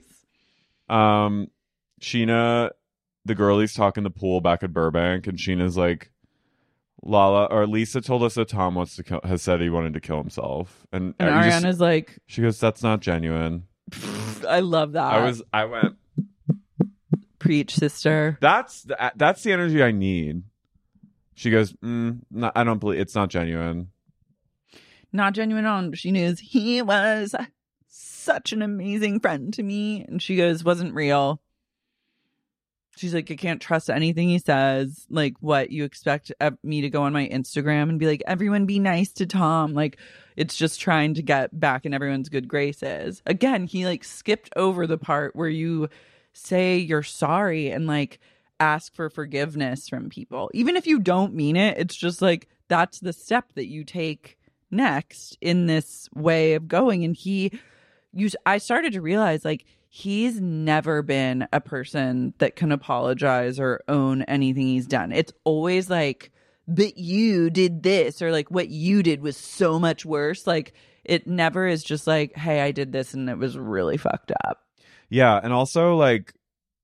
Speaker 8: Sheena, the girlie's talking the pool back at Burbank, and Sheena's like, Lisa told us that Tom has said he wanted to kill himself, and
Speaker 7: Ariana's like,
Speaker 8: she goes, that's not genuine.
Speaker 7: I love that.
Speaker 8: I went.
Speaker 7: Preach, sister.
Speaker 8: That's the energy I need. She goes, I don't believe it's not genuine.
Speaker 7: Not genuine on. She knows he was such an amazing friend to me. And she goes, wasn't real. She's like, I can't trust anything he says. Like, what, you expect me to go on my Instagram and be like, everyone be nice to Tom? Like, it's just trying to get back in everyone's good graces. Again, he like skipped over the part where you say you're sorry and like ask for forgiveness from people. Even if you don't mean it, it's just like that's the step that you take next in this way of going. And I started to realize like he's never been a person that can apologize or own anything he's done. It's always like but you did this, or like what you did was so much worse. Like it never is just like, hey, I did this and it was really fucked up.
Speaker 8: Yeah, and also like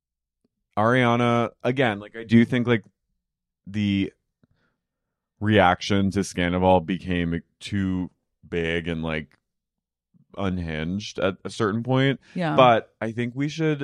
Speaker 8: Ariana, again, like I do think like the reaction to Scandival became too big and like unhinged at a certain point.
Speaker 7: Yeah.
Speaker 8: But I think we should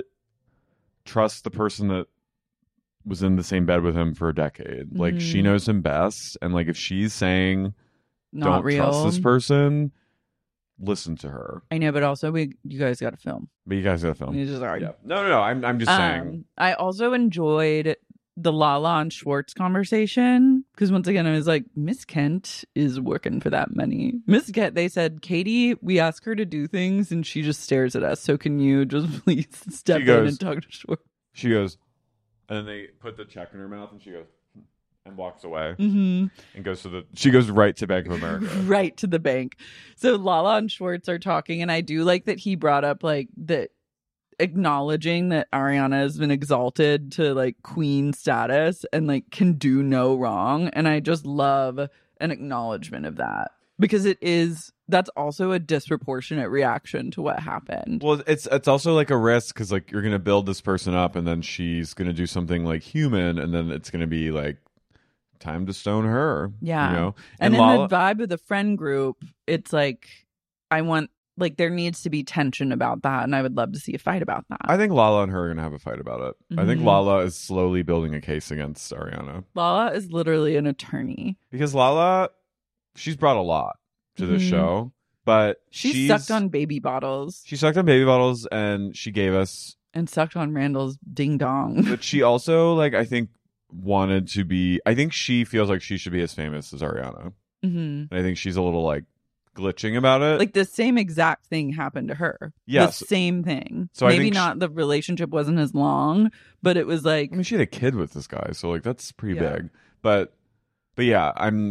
Speaker 8: trust the person that was in the same bed with him for a decade. Like she knows him best, and like if she's saying
Speaker 7: Not
Speaker 8: don't
Speaker 7: real.
Speaker 8: trust this person, listen to her.
Speaker 7: I know, but also you guys got to film.
Speaker 8: But you guys gotta film.
Speaker 7: It's just hard.
Speaker 8: Yeah. No. I'm just saying.
Speaker 7: I also enjoyed the Lala and Schwartz conversation because once again, I was like, Miss Kent is working for that money. Miss Kent, they said, Katie, we ask her to do things and she just stares at us. So can you just please step in and talk to Schwartz?
Speaker 8: She goes, and then they put the check in her mouth, and she goes and walks away
Speaker 7: Mm-hmm.
Speaker 8: and goes to she goes right to Bank of America.
Speaker 7: Right to the bank. So Lala and Schwartz are talking, and I do like that he brought up like that. Acknowledging that Ariana has been exalted to like queen status and like can do no wrong, and I just love an acknowledgement of that because that's also a disproportionate reaction to what happened.
Speaker 8: Well, it's also like a risk because like you're gonna build this person up, and then she's gonna do something like human, and then it's gonna be like time to stone her.
Speaker 7: Yeah,
Speaker 8: you know,
Speaker 7: and in
Speaker 8: Lala,
Speaker 7: the vibe of the friend group, it's like I want. Like, there needs to be tension about that, and I would love to see a fight about that.
Speaker 8: I think Lala and her are going to have a fight about it.
Speaker 7: Mm-hmm.
Speaker 8: I think Lala is slowly building a case against Ariana.
Speaker 7: Lala is literally an attorney.
Speaker 8: Because Lala, she's brought a lot to this show, but
Speaker 7: She sucked on baby bottles.
Speaker 8: She sucked on baby bottles, and she gave us...
Speaker 7: And sucked on Randall's ding-dong.
Speaker 8: But she also, like, I think, wanted to be... I think she feels like she should be as famous as Ariana.
Speaker 7: Mm-hmm.
Speaker 8: And I think she's a little, like, glitching about it.
Speaker 7: Like the same exact thing happened to her.
Speaker 8: Yes.
Speaker 7: The same thing.
Speaker 8: So I
Speaker 7: maybe
Speaker 8: think
Speaker 7: not the relationship wasn't as long, but it was like
Speaker 8: I mean, she had a kid with this guy, so like that's pretty
Speaker 7: Yeah.
Speaker 8: big. But yeah,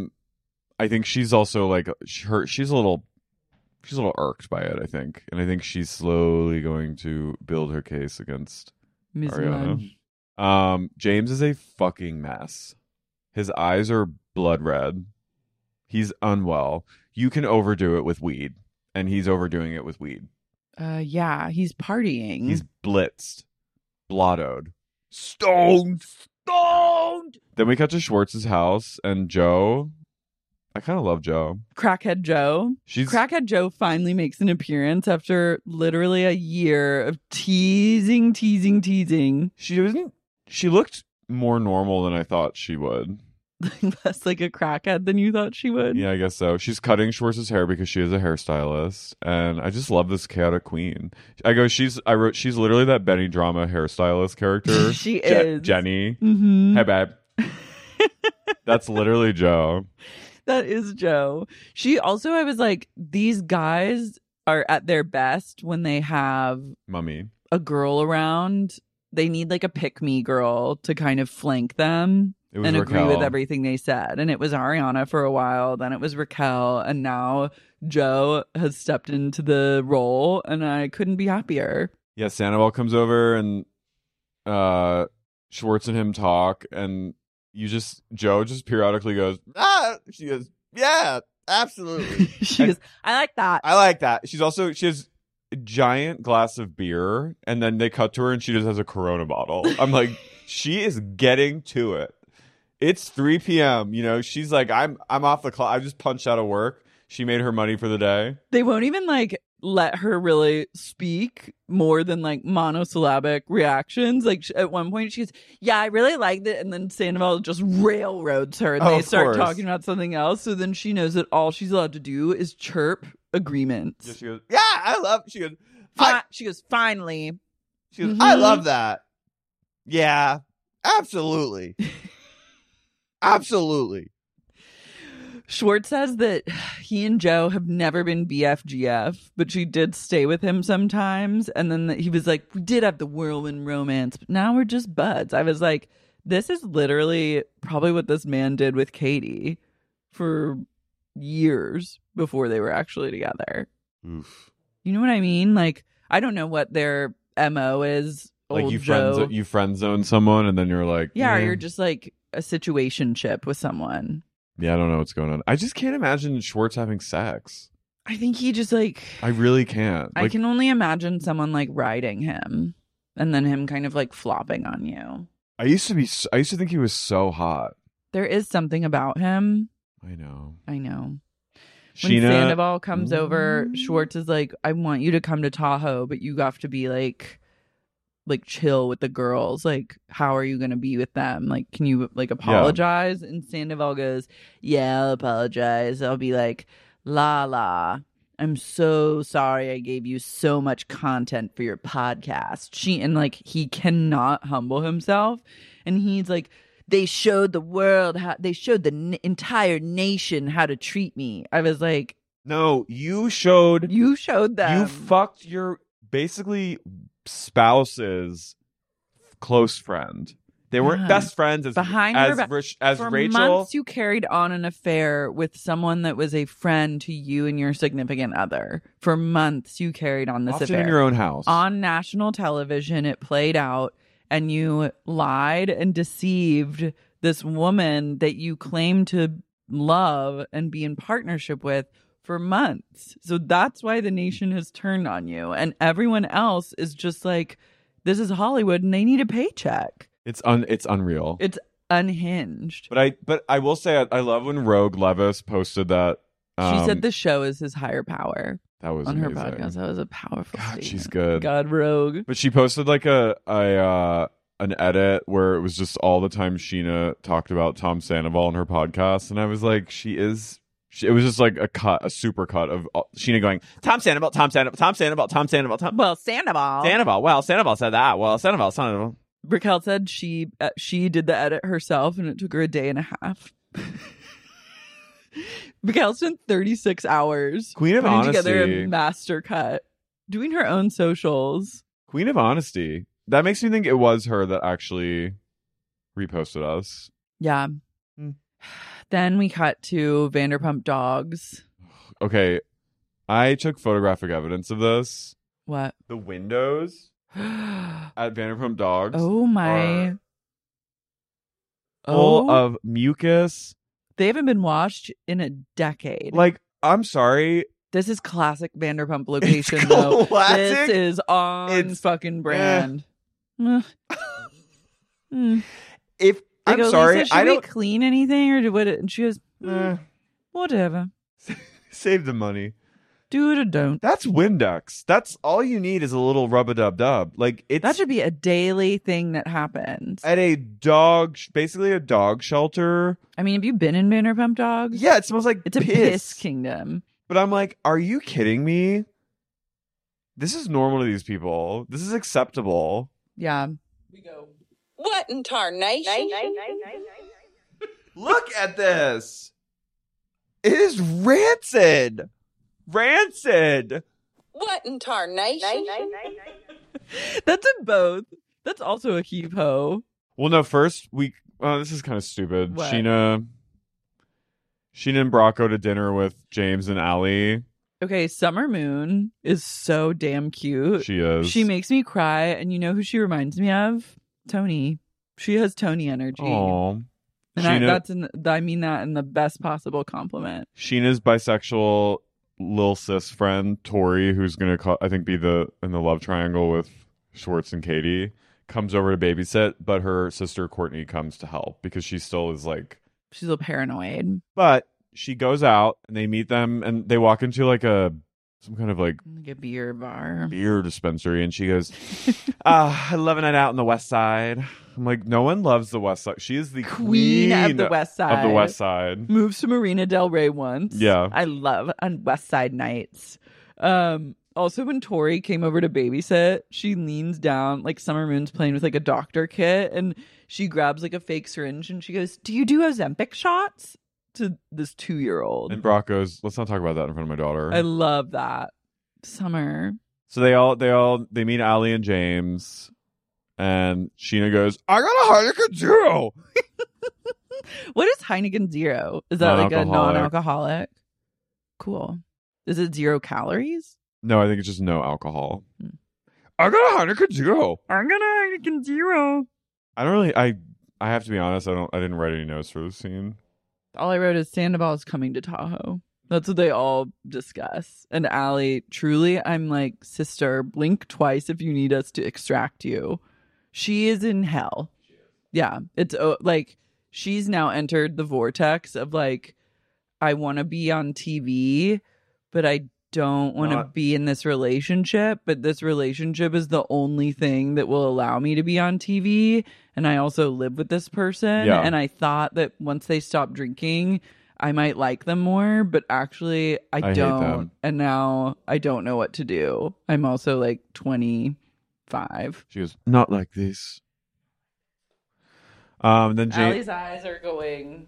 Speaker 8: I think she's also like she's a little irked by it, I think. And I think she's slowly going to build her case against
Speaker 7: Ms.
Speaker 8: Ariana. James is a fucking mess. His eyes are blood red. He's unwell. You can overdo it with weed, and he's overdoing it with weed.
Speaker 7: Yeah, he's partying.
Speaker 8: He's blitzed, blottoed, stoned. Then we cut to Schwartz's house, and Joe. I kind of love Joe.
Speaker 7: Crackhead Joe. Crackhead Joe finally makes an appearance after literally a year of teasing.
Speaker 8: She looked more normal than I thought she would.
Speaker 7: Less like a crackhead than you thought she would.
Speaker 8: Yeah, I guess so. She's cutting Schwartz's hair because she is a hairstylist, and I just love this chaotic queen. She's literally that Benny Drama hairstylist character.
Speaker 7: She is
Speaker 8: Jenny.
Speaker 7: Mm-hmm.
Speaker 8: Hey, babe. That's literally Joe.
Speaker 7: That is Joe. She also, I was like, these guys are at their best when they have
Speaker 8: Mummy.
Speaker 7: a girl around. They need like a pick-me girl to kind of flank them. And
Speaker 8: Raquel.
Speaker 7: agree with everything they said. And it was Ariana for a while, then it was Raquel, and now Joe has stepped into the role, and I couldn't be happier.
Speaker 8: Yeah, Sandoval comes over, and Schwartz and him talk, and Joe just periodically goes, she goes, yeah, absolutely.
Speaker 7: She goes, I like that.
Speaker 8: I like that. She has a giant glass of beer, and then they cut to her, and she just has a Corona bottle. I'm like, she is getting to it. It's 3 p.m. You know, she's like, I'm off the clock. I just punched out of work. She made her money for the day.
Speaker 7: They won't even like let her really speak more than like monosyllabic reactions. Like at one point she's, yeah, I really liked it. And then Sandoval just railroads her and they start talking about something else. So then she knows that all she's allowed to do is chirp agreements.
Speaker 8: Yeah, she goes, yeah, I love, she goes,
Speaker 7: she goes, finally.
Speaker 8: She goes, I love that. Yeah, absolutely. Absolutely.
Speaker 7: Schwartz says that he and Joe have never been BFGF, but she did stay with him sometimes. And then he was like, we did have the whirlwind romance, but now we're just buds. I was like, this is literally probably what this man did with Katie for years before they were actually together.
Speaker 8: Oof.
Speaker 7: You know what I mean? Like, I don't know what their MO is.
Speaker 8: Like
Speaker 7: old
Speaker 8: you
Speaker 7: Joe.
Speaker 8: friend zone someone and then you're like,
Speaker 7: yeah, or you're just like, a situationship with someone.
Speaker 8: Yeah, I don't know what's going on. I just can't imagine Schwartz having sex.
Speaker 7: I think he just like...
Speaker 8: I really can't.
Speaker 7: I can only imagine someone like riding him and then him kind of like flopping on you.
Speaker 8: I used to think he was so hot.
Speaker 7: There is something about him.
Speaker 8: I know.
Speaker 7: When
Speaker 8: Sheena,
Speaker 7: Sandoval comes over, Schwartz is like, I want you to come to Tahoe, but you have to be like chill with the girls. Like, how are you going to be with them? Like, can you like apologize? Yeah. And Sandoval goes, yeah, I'll apologize. I'll be like, Lala, I'm so sorry I gave you so much content for your podcast. He cannot humble himself. And he's like, they showed the world they showed the entire nation how to treat me. I was like,
Speaker 8: no, you showed them. You fucked your basically spouse's close friend. They weren't best friends as
Speaker 7: for
Speaker 8: Rachel.
Speaker 7: Months you carried on an affair with someone that was a friend to you and your significant other. For months you carried on this affair
Speaker 8: in your own house.
Speaker 7: On national television, it played out, and you lied and deceived this woman that you claimed to love and be in partnership with for months. So that's why the nation has turned on you, and everyone else is just like, this is Hollywood and they need a paycheck.
Speaker 8: It's unreal.
Speaker 7: It's unhinged.
Speaker 8: But I will say I love when Rogue Levis posted that.
Speaker 7: She said the show is his higher power.
Speaker 8: That was
Speaker 7: on
Speaker 8: amazing.
Speaker 7: her podcast. That was a powerful
Speaker 8: God,
Speaker 7: statement.
Speaker 8: she's good.
Speaker 7: God, Rogue.
Speaker 8: But she posted like an edit where it was just all the time Sheena talked about Tom Sandoval on her podcast, and I was like, it was just like a super cut of Sheena going, Tom Sandoval.
Speaker 7: Well, Sandoval
Speaker 8: said that. Well, Sandoval.
Speaker 7: Raquel said she did the edit herself, and it took her a day and a half. Raquel spent 36 hours
Speaker 8: Queen of
Speaker 7: putting
Speaker 8: Honesty.
Speaker 7: together a master cut, doing her own socials.
Speaker 8: Queen of Honesty. That makes me think it was her that actually reposted us.
Speaker 7: Yeah. Then we cut to Vanderpump Dogs.
Speaker 8: Okay. I took photographic evidence of this.
Speaker 7: What?
Speaker 8: The windows at Vanderpump Dogs.
Speaker 7: Oh my.
Speaker 8: Full of mucus.
Speaker 7: They haven't been washed in a decade.
Speaker 8: Like, I'm sorry.
Speaker 7: This is classic Vanderpump location, though. This is on fucking brand.
Speaker 8: If I'm sorry,
Speaker 7: Lisa, should we clean anything, or would it? And she goes, whatever.
Speaker 8: Save the money.
Speaker 7: Do it or don't.
Speaker 8: That's Windex. That's all you need is a little rub-a-dub-dub. Like
Speaker 7: that should be a daily thing that happens
Speaker 8: at basically a dog shelter.
Speaker 7: I mean, have you been in Vanderpump Dogs?
Speaker 8: Yeah, it smells like
Speaker 7: it's a piss kingdom.
Speaker 8: But I'm like, are you kidding me? This is normal to these people. This is acceptable.
Speaker 7: Yeah.
Speaker 12: We go, what in tarnation?
Speaker 8: Look at this. It is rancid.
Speaker 12: What in tarnation?
Speaker 7: That's in both. That's also a heap ho.
Speaker 8: Well, no, first this is kind of stupid.
Speaker 7: What?
Speaker 8: Sheena and Brock go to dinner with James and Allie.
Speaker 7: Okay, Summer Moon is so damn cute.
Speaker 8: She is.
Speaker 7: She makes me cry, and you know who she reminds me of? Tony. She has Tony energy.
Speaker 8: Aww.
Speaker 7: And I mean that in the best possible compliment.
Speaker 8: Sheena's bisexual lil sis friend Tori, who's gonna I think be in the love triangle with Schwartz and Katie, comes over to babysit, but her sister Courtney comes to help because she still is like,
Speaker 7: she's a little paranoid.
Speaker 8: But she goes out and they meet them and they walk into like some kind of like
Speaker 7: a beer bar,
Speaker 8: beer dispensary, and she goes, I love a night out on the West Side. I'm like, no one loves the West Side. She is the queen
Speaker 7: of the West Side.
Speaker 8: Of the West Side.
Speaker 7: Moves to Marina Del Rey once.
Speaker 8: Yeah.
Speaker 7: I love on West Side nights. Also, when Tori came over to babysit, she leans down, like Summer Moon's playing with like a doctor kit, and she grabs like a fake syringe and she goes, do you do Ozempic shots? To this 2-year-old.
Speaker 8: And Brock goes, let's not talk about that in front of my daughter.
Speaker 7: I love that. Summer.
Speaker 8: So they meet Allie and James, and Sheena goes, I got a Heineken Zero.
Speaker 7: What is Heineken Zero? Is that like a non-alcoholic? Cool. Is it 0 calories?
Speaker 8: No, I think it's just no alcohol. I got a Heineken Zero.
Speaker 7: I got a Heineken Zero.
Speaker 8: I I have to be honest, I didn't write any notes for this scene.
Speaker 7: All I wrote is Sandoval is coming to Tahoe. That's what they all discuss. And Allie, truly, I'm like, sister, blink twice if you need us to extract you. She is in hell. Yeah. It's like, she's now entered the vortex of like, I want to be on TV, but I don't want to be in this relationship. But this relationship is the only thing that will allow me to be on TV. And I also live with this person.
Speaker 8: Yeah.
Speaker 7: And I thought that once they stop drinking, I might like them more, but actually I
Speaker 8: hate
Speaker 7: don't.
Speaker 8: them.
Speaker 7: And now I don't know what to do. I'm also like 25.
Speaker 8: She goes, not like this. Then
Speaker 7: Allie's eyes are going.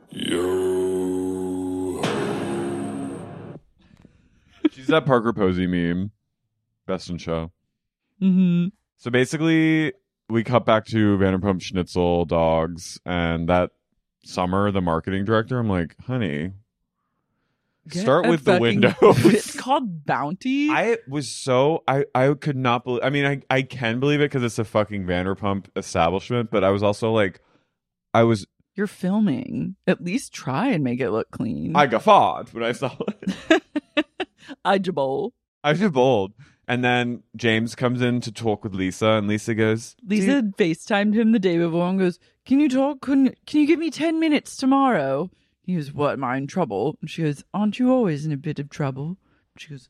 Speaker 8: She's that Parker Posey meme. Best in show.
Speaker 7: Mm-hmm.
Speaker 8: So basically, we cut back to Vanderpump Schnitzel dogs, and that Summer, the marketing director, I'm like, honey, start with the windows.
Speaker 7: It's called Bounty.
Speaker 8: I could not believe. I mean, I can believe it because it's a fucking Vanderpump establishment, but I was also like,
Speaker 7: You're filming. At least try and make it look clean.
Speaker 8: I guffawed when I saw it.
Speaker 7: I jabole.
Speaker 8: And then James comes in to talk with Lisa, and Lisa goes...
Speaker 7: Lisa FaceTimed him the day before and goes, can you talk? Can you give me 10 minutes tomorrow? He goes, what, am I in trouble? And she goes, aren't you always in a bit of trouble? She goes,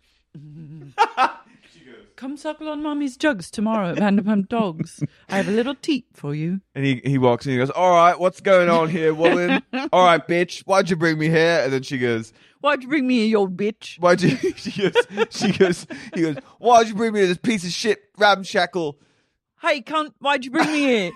Speaker 7: come suckle on Mommy's jugs tomorrow at Vanderpump Dogs. I have a little teat for you.
Speaker 8: And he walks in and he goes, all right, what's going on here, woman? All right, bitch, why'd you bring me here? And then she goes...
Speaker 7: Why'd you bring me here, you old bitch?
Speaker 8: He goes, why'd you bring me to this piece of shit ramshackle?
Speaker 7: Hey, cunt, why'd you bring me here?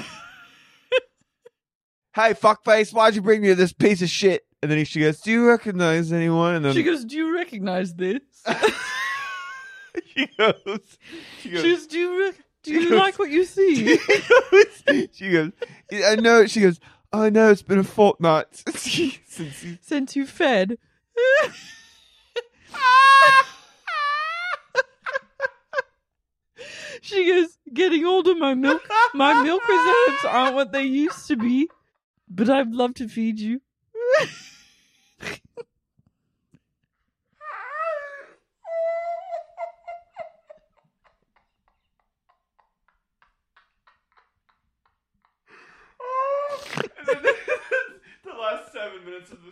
Speaker 8: Hey, fuckface, why'd you bring me to this piece of shit? And then she goes, do you recognize anyone? And then
Speaker 7: she goes, do you recognize this?
Speaker 8: She goes,
Speaker 7: do you like what you see?
Speaker 8: She goes, I know. She goes, I know it's been a fortnight
Speaker 7: since you fed. She goes, getting older, my milk reserves aren't what they used to be, but I'd love to feed you.
Speaker 8: The last 7 minutes of this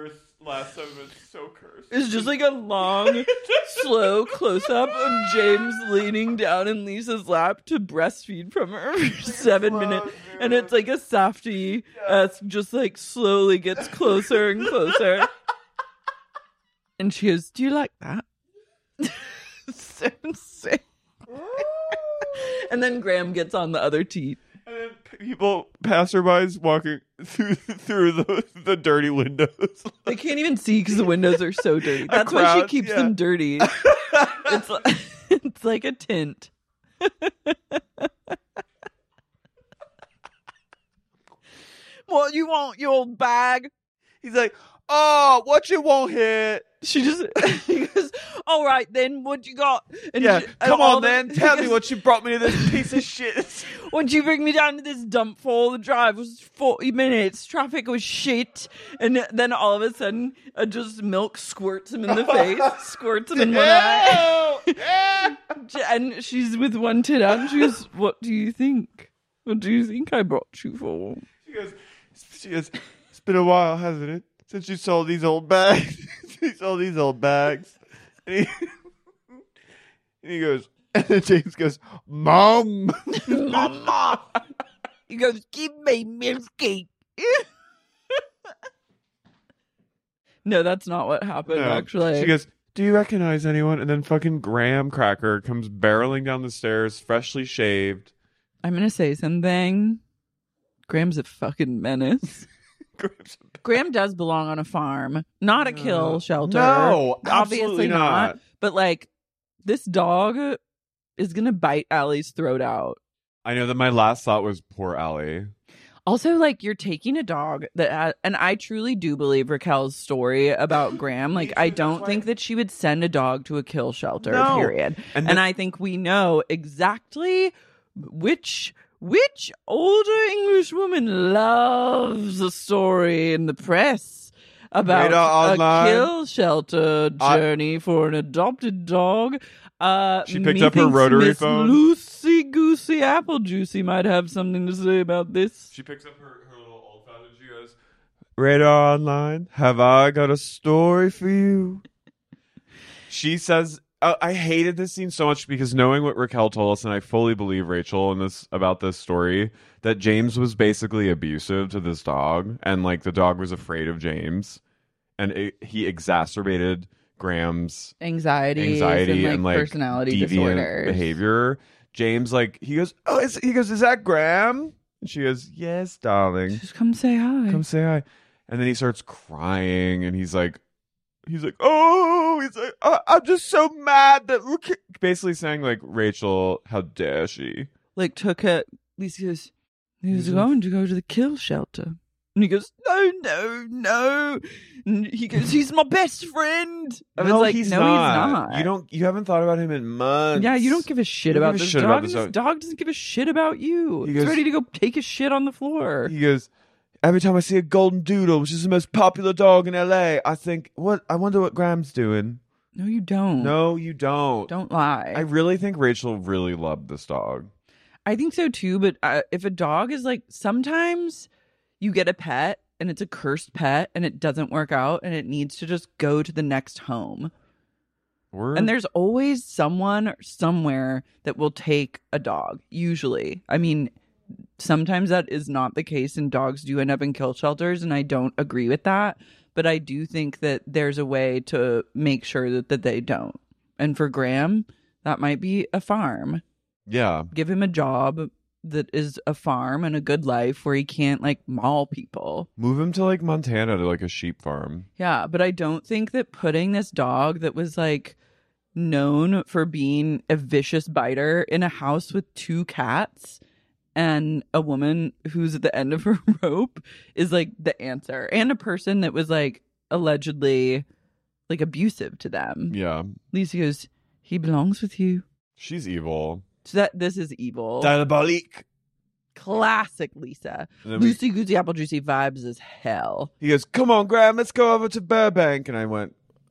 Speaker 8: so cursed.
Speaker 7: It's just like a long, slow close-up of James leaning down in Lisa's lap to breastfeed from her for 7 minutes. And it's like a softie as just like slowly gets closer and closer. And she goes, do you like that? So sick. And then Graham gets on the other teat.
Speaker 8: And then passerbys walking through the dirty windows.
Speaker 7: They can't even see because the windows are so dirty. That's why she keeps them dirty. It's like a tint. What you want, you old bag?
Speaker 8: He's like, oh, what you want here?
Speaker 7: He goes, all right then, what you got? And
Speaker 8: come on then, tell me what you brought me to this piece of shit.
Speaker 7: Once you bring me down to this dump for the drive was 40 minutes, traffic was shit, and then all of a sudden, just milk squirts him in the face, squirts him in one eye. And she's with one tit out, and she goes, what do you think? What do you think I brought you for?
Speaker 8: She goes, it's been a while, hasn't it? Since you sold these old bags. And he goes, and then James goes, Mom.
Speaker 7: Mama. He goes, give me milky. No, that's not what happened, actually.
Speaker 8: She goes, do you recognize anyone? And then fucking Graham Cracker comes barreling down the stairs, freshly shaved.
Speaker 7: I'm going to say something. Graham's a fucking menace. Graham does belong on a farm, not a kill shelter.
Speaker 8: No,
Speaker 7: obviously not. But like, this dog is gonna bite Allie's throat out.
Speaker 8: I know that my last thought was poor Allie.
Speaker 7: Also, like, you're taking a dog that, and I truly do believe Raquel's story about Graham. Like, I don't think that she would send a dog to a kill shelter. Period. And I think we know exactly which which older English woman loves a story in the press about a kill shelter journey for an adopted dog?
Speaker 8: She picked up her rotary phone.
Speaker 7: Lucy Goosey Apple Juicy might have something to say about this.
Speaker 8: She picks up her little old-fashioned. She goes, Radar Online, have I got a story for you? She says, I hated this scene so much because knowing what Raquel told us, and I fully believe Rachel in this about this story, that James was basically abusive to this dog, and like the dog was afraid of James, and he exacerbated Graham's anxiety and like
Speaker 7: personality
Speaker 8: deviant
Speaker 7: disorders.
Speaker 8: behavior. James, like, he goes, is that Graham? And she goes, yes, darling.
Speaker 7: Just come say hi.
Speaker 8: Come say hi. And then he starts crying, and he's like, I'm just so mad that basically saying like, Rachel, how dare she?
Speaker 7: Like took it. Lisa goes, he's going to go to the kill shelter. And he goes, no. And he goes, he's my best friend. I was like, he's not.
Speaker 8: You haven't thought about him in months.
Speaker 7: Yeah, you don't give a shit about this dog. This dog doesn't give a shit about you. He's ready to go take a shit on the floor.
Speaker 8: He goes, every time I see a golden doodle, which is the most popular dog in LA, I think, I wonder what Graham's doing.
Speaker 7: No, you don't.
Speaker 8: Don't
Speaker 7: lie.
Speaker 8: I really think Rachel really loved this dog.
Speaker 7: I think so too, but if a dog is like, sometimes you get a pet and it's a cursed pet and it doesn't work out and it needs to just go to the next home. And there's always someone somewhere that will take a dog, usually. I mean, sometimes that is not the case and dogs do end up in kill shelters, and I don't agree with that. But I do think that there's a way to make sure that they don't. And for Graham, that might be a farm.
Speaker 8: Yeah.
Speaker 7: Give him a job that is a farm and a good life where he can't like maul people.
Speaker 8: Move him to like Montana to like a sheep farm.
Speaker 7: Yeah, but I don't think that putting this dog that was like known for being a vicious biter in a house with 2 cats and a woman who's at the end of her rope is like the answer. And a person that was like allegedly like abusive to them.
Speaker 8: Yeah.
Speaker 7: Lisa goes, he belongs with you.
Speaker 8: She's evil.
Speaker 7: So this is evil.
Speaker 8: Diabolique.
Speaker 7: Classic Lisa. Lucy Goosey Apple Juicy vibes as hell.
Speaker 8: He goes, come on, Graham, let's go over to Burbank. And I went,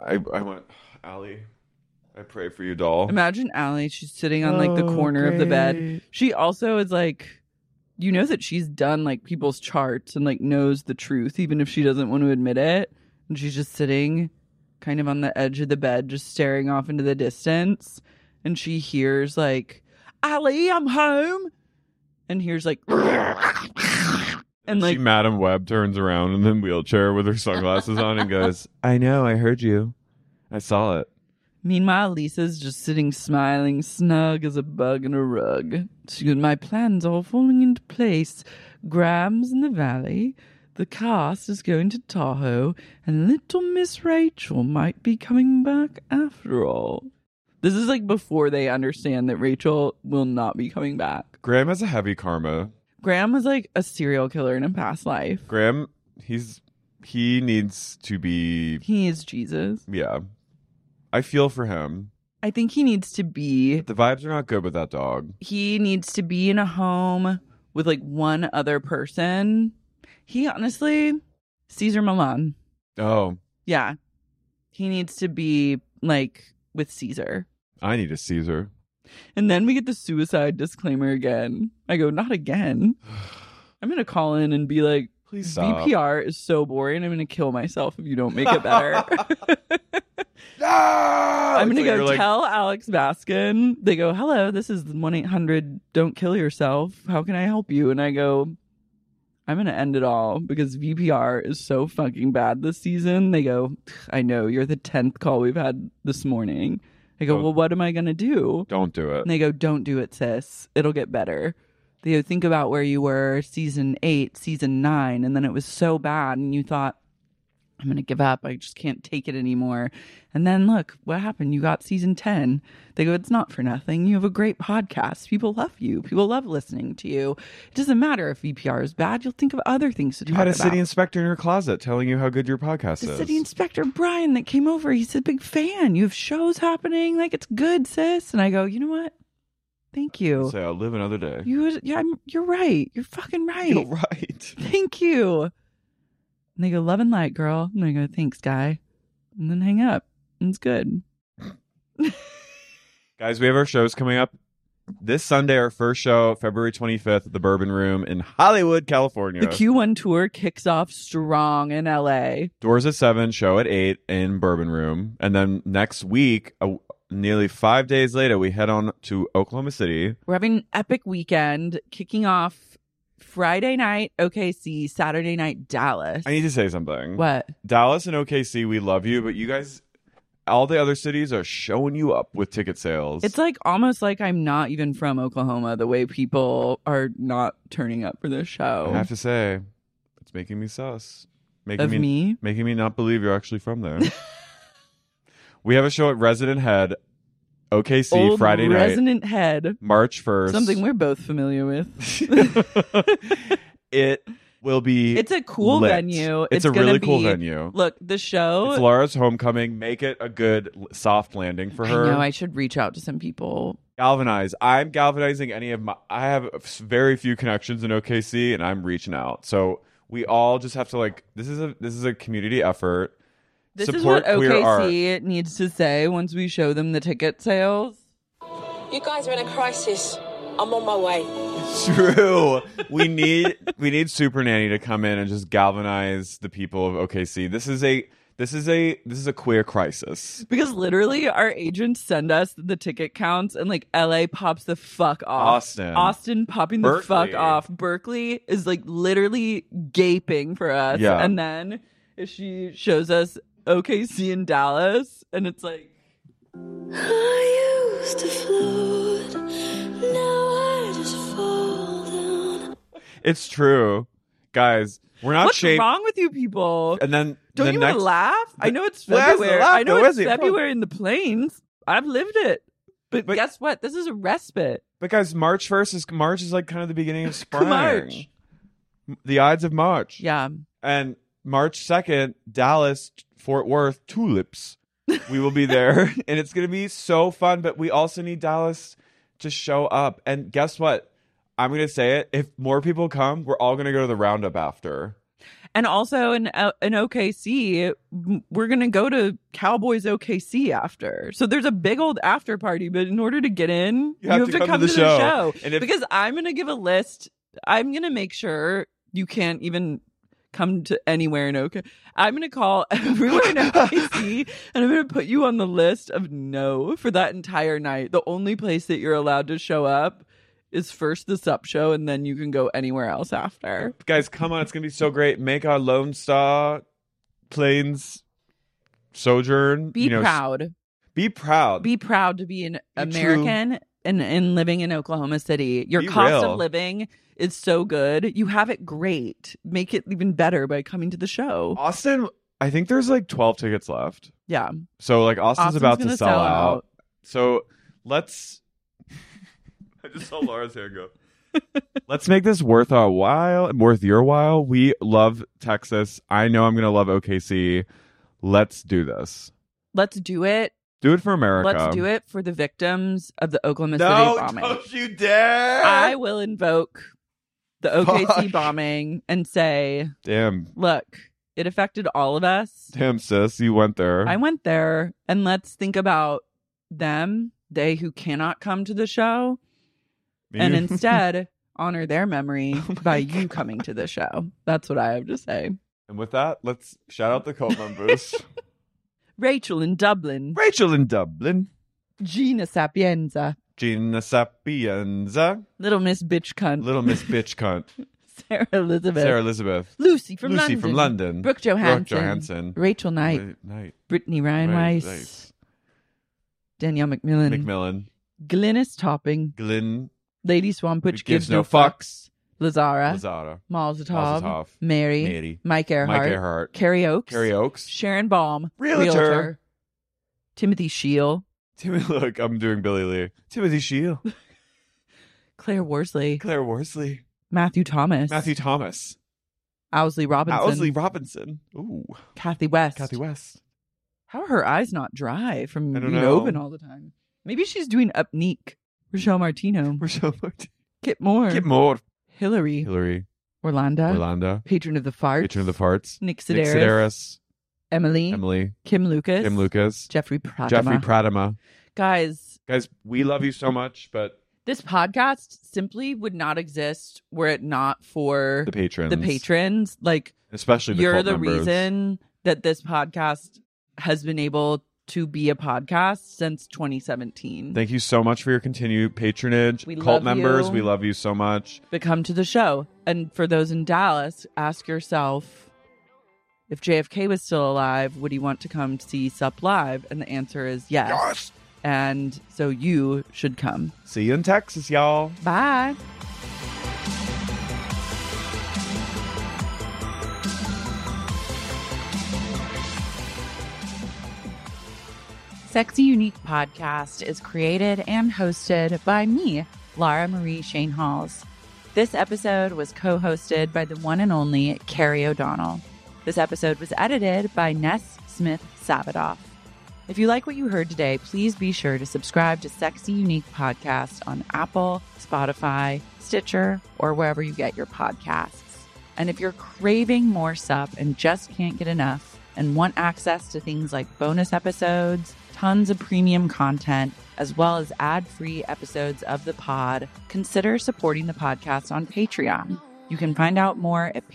Speaker 8: Allie, I pray for you, doll.
Speaker 7: Imagine Allie, she's sitting on like the corner of the bed. She also is like, you know that she's done like people's charts and like knows the truth, even if she doesn't want to admit it. And she's just sitting kind of on the edge of the bed, just staring off into the distance. And she hears like, Allie, I'm home. And hears like, and like,
Speaker 8: Madam Web turns around in the wheelchair with her sunglasses on and goes, I know, I heard you. I saw it.
Speaker 7: Meanwhile, Lisa's just sitting smiling, snug as a bug in a rug. She goes, my plan's all falling into place. Graham's in the valley. The cast is going to Tahoe. And little Miss Rachel might be coming back after all. This is like before they understand that Rachel will not be coming back.
Speaker 8: Graham has a heavy karma.
Speaker 7: Graham was like a serial killer in a past life.
Speaker 8: Graham, he needs to be...
Speaker 7: He is Jesus.
Speaker 8: Yeah. I feel for him.
Speaker 7: I think he needs to be...
Speaker 8: The vibes are not good with that dog.
Speaker 7: He needs to be in a home with like one other person. He honestly... Cesar Millan.
Speaker 8: Oh.
Speaker 7: Yeah. He needs to be like with Caesar.
Speaker 8: I need a Caesar.
Speaker 7: And then we get the suicide disclaimer again. I go, not again. I'm going to call in and be like,
Speaker 8: please stop.
Speaker 7: VPR is so boring. I'm going to kill myself if you don't make it better.
Speaker 8: No!
Speaker 7: I'm going to go tell Alex Baskin. They go, hello, this is 1-800 don't kill yourself. How can I help you? And I go, I'm going to end it all because VPR is so fucking bad this season. They go, I know, you're the 10th call we've had this morning. I go, well, what am I going to do?
Speaker 8: Don't do it.
Speaker 7: And they go, don't do it, sis. It'll get better. They go, think about where you were season 8, season 9, and then it was so bad, and you thought, I'm going to give up. I just can't take it anymore. And then look, what happened? You got season 10. They go, it's not for nothing. You have a great podcast. People love you. People love listening to you. It doesn't matter if VPR is bad. You'll think of other things to talk about.
Speaker 8: You had a city inspector in your closet telling you how good your podcast is.
Speaker 7: The city inspector, Brian, that came over, he's a big fan. You have shows happening. Like, it's good, sis. And I go, you know what? Thank you.
Speaker 8: Say, I'll live another day.
Speaker 7: You're right. You're fucking right.
Speaker 8: You're right.
Speaker 7: Thank you. And they go, love and light, girl. And I go, thanks, guy. And then hang up. And it's good.
Speaker 8: Guys, we have our shows coming up this Sunday. Our first show, February 25th at the Bourbon Room in Hollywood, California.
Speaker 7: The Q1 tour kicks off strong in LA.
Speaker 8: Doors at 7, show at 8 in Bourbon Room. And then next week, nearly 5 days later, we head on to Oklahoma City.
Speaker 7: We're having an epic weekend, kicking off Friday night, OKC, Saturday night, Dallas.
Speaker 8: I need to say something.
Speaker 7: What?
Speaker 8: Dallas and OKC, we love you, but you guys, all the other cities are showing you up with ticket sales.
Speaker 7: It's like almost like I'm not even from Oklahoma, the way people are not turning up for this show.
Speaker 8: I have to say, it's making me sus.
Speaker 7: Making
Speaker 8: me not believe you're actually from there. We have a show at Resident Head, OKC,
Speaker 7: Old
Speaker 8: Friday night.
Speaker 7: Resident Head.
Speaker 8: March 1st.
Speaker 7: Something we're both familiar with.
Speaker 8: It will be
Speaker 7: It's a cool
Speaker 8: lit.
Speaker 7: venue.
Speaker 8: It's a really cool venue.
Speaker 7: Look, the show.
Speaker 8: It's Laura's homecoming. Make it a good soft landing for her.
Speaker 7: I know, I should reach out to some people.
Speaker 8: Galvanize. I'm galvanizing I have very few connections in OKC and I'm reaching out. So we all just have to this is a community effort.
Speaker 7: This
Speaker 8: Support
Speaker 7: is what
Speaker 8: queer
Speaker 7: OKC
Speaker 8: art.
Speaker 7: needs to say once we show them the ticket sales.
Speaker 13: You guys are in a crisis. I'm on my way.
Speaker 8: It's true. we need Super Nanny to come in and just galvanize the people of OKC. This is a queer crisis.
Speaker 7: Because literally our agents send us the ticket counts and LA pops the fuck off. Austin popping the fuck off. Berkeley is literally gaping for us.
Speaker 8: Yeah.
Speaker 7: And then if she shows us OKC and Dallas and it's like,
Speaker 9: I used to float, now I just fall down.
Speaker 8: It's true. Guys, we're not
Speaker 7: what's wrong with you people?
Speaker 8: And then
Speaker 7: Don't you want to laugh? I know it's February. I know it's February in the plains. I've lived it. But guess what? This is a respite.
Speaker 8: But guys, March 1st is kind of the beginning of spring.
Speaker 7: March.
Speaker 8: The Ides of March.
Speaker 7: Yeah.
Speaker 8: And March 2nd, Dallas, Fort Worth, Tulips. We will be there. And it's going to be so fun. But we also need Dallas to show up. And guess what? I'm going to say it. If more people come, we're all going to go to the Roundup after.
Speaker 7: And also in OKC, we're going to go to Cowboys OKC after. So there's a big old after party. But in order to get in, you have to come to the show. Because I'm going to give a list. I'm going to make sure you can't even come to anywhere in OKC. I'm going to call everywhere in OKC and I'm going to put you on the list of no for that entire night. The only place that you're allowed to show up is first the Sup show and then you can go anywhere else after.
Speaker 8: Guys, come on. It's going to be so great. Make our Lone Star Plains sojourn.
Speaker 7: Be proud.
Speaker 8: Be proud.
Speaker 7: Be proud to be an American and living in Oklahoma City. Your cost of living is so good. You have it great. Make it even better by coming to the show.
Speaker 8: Austin, I think there's 12 tickets left.
Speaker 7: Yeah.
Speaker 8: So Austin's about to sell out. So let's I just saw Laura's hair go. Let's make this worth our while, worth your while. We love Texas. I know I'm going to love OKC. Let's do this.
Speaker 7: Let's do it.
Speaker 8: Do it for America.
Speaker 7: Let's do it for the victims of the Oklahoma City bombing.
Speaker 8: No, don't you dare!
Speaker 7: I will invoke the OKC bombing and say,
Speaker 8: damn,
Speaker 7: look, it affected all of us.
Speaker 8: Damn, sis, you went there.
Speaker 7: I went there, and let's think about them, they who cannot come to the show, and instead honor their memory by you coming to the show. That's what I have to say.
Speaker 8: And with that, let's shout out the cult members.
Speaker 7: Rachel in Dublin. Gina Sapienza. Little Miss Bitch Cunt. Sarah Elizabeth. Lucy from London. Brooke Johansson. Rachel Knight. Brittany Ryan Weiss. Danielle McMillan. Glynis Topping. Lady Swamp, which gives no fucks. Lazara. Molotov. Mary. Mike Earhart. Carrie Oakes. Sharon Baum. Realtor. Timothy Scheel.
Speaker 8: Look, I'm doing Billy Lee. Timothy Scheel.
Speaker 7: Claire Worsley.
Speaker 8: Matthew
Speaker 7: Thomas. Owsley
Speaker 8: Robinson. Ooh.
Speaker 7: Kathy West. How are her eyes not dry from being open all the time? Maybe she's doing Upneek. Rochelle Martino. Kit Moore. Hillary. Orlando. Patron of the Farts. Nick Sedaris. Emily. Kim Lucas. Jeffrey Pradama. Guys,
Speaker 8: we love you so much, but
Speaker 7: this podcast simply would not exist were it not for
Speaker 8: the patrons.
Speaker 7: Like,
Speaker 8: especially the
Speaker 7: you're
Speaker 8: cult
Speaker 7: the
Speaker 8: members.
Speaker 7: reason that this podcast has been able to be a podcast since 2017.
Speaker 8: Thank you so much for your continued patronage.
Speaker 7: We
Speaker 8: Cult
Speaker 7: love
Speaker 8: members,
Speaker 7: you.
Speaker 8: we love you so much.
Speaker 7: But come to the show. And for those in Dallas, ask yourself, if JFK was still alive, would he want to come see Sup Live? And the answer is yes. And so you should come.
Speaker 8: See you in Texas, y'all.
Speaker 7: Bye. Sexy Unique Podcast is created and hosted by me, Lara Marie Shane Halls. This episode was co-hosted by the one and only Carrie O'Donnell. This episode was edited by Ness Smith-Savadoff. If you like what you heard today, please be sure to subscribe to Sexy Unique Podcast on Apple, Spotify, Stitcher, or wherever you get your podcasts. And if you're craving more sup and just can't get enough and want access to things like bonus episodes, tons of premium content, as well as ad-free episodes of the pod, consider supporting the podcast on Patreon. You can find out more at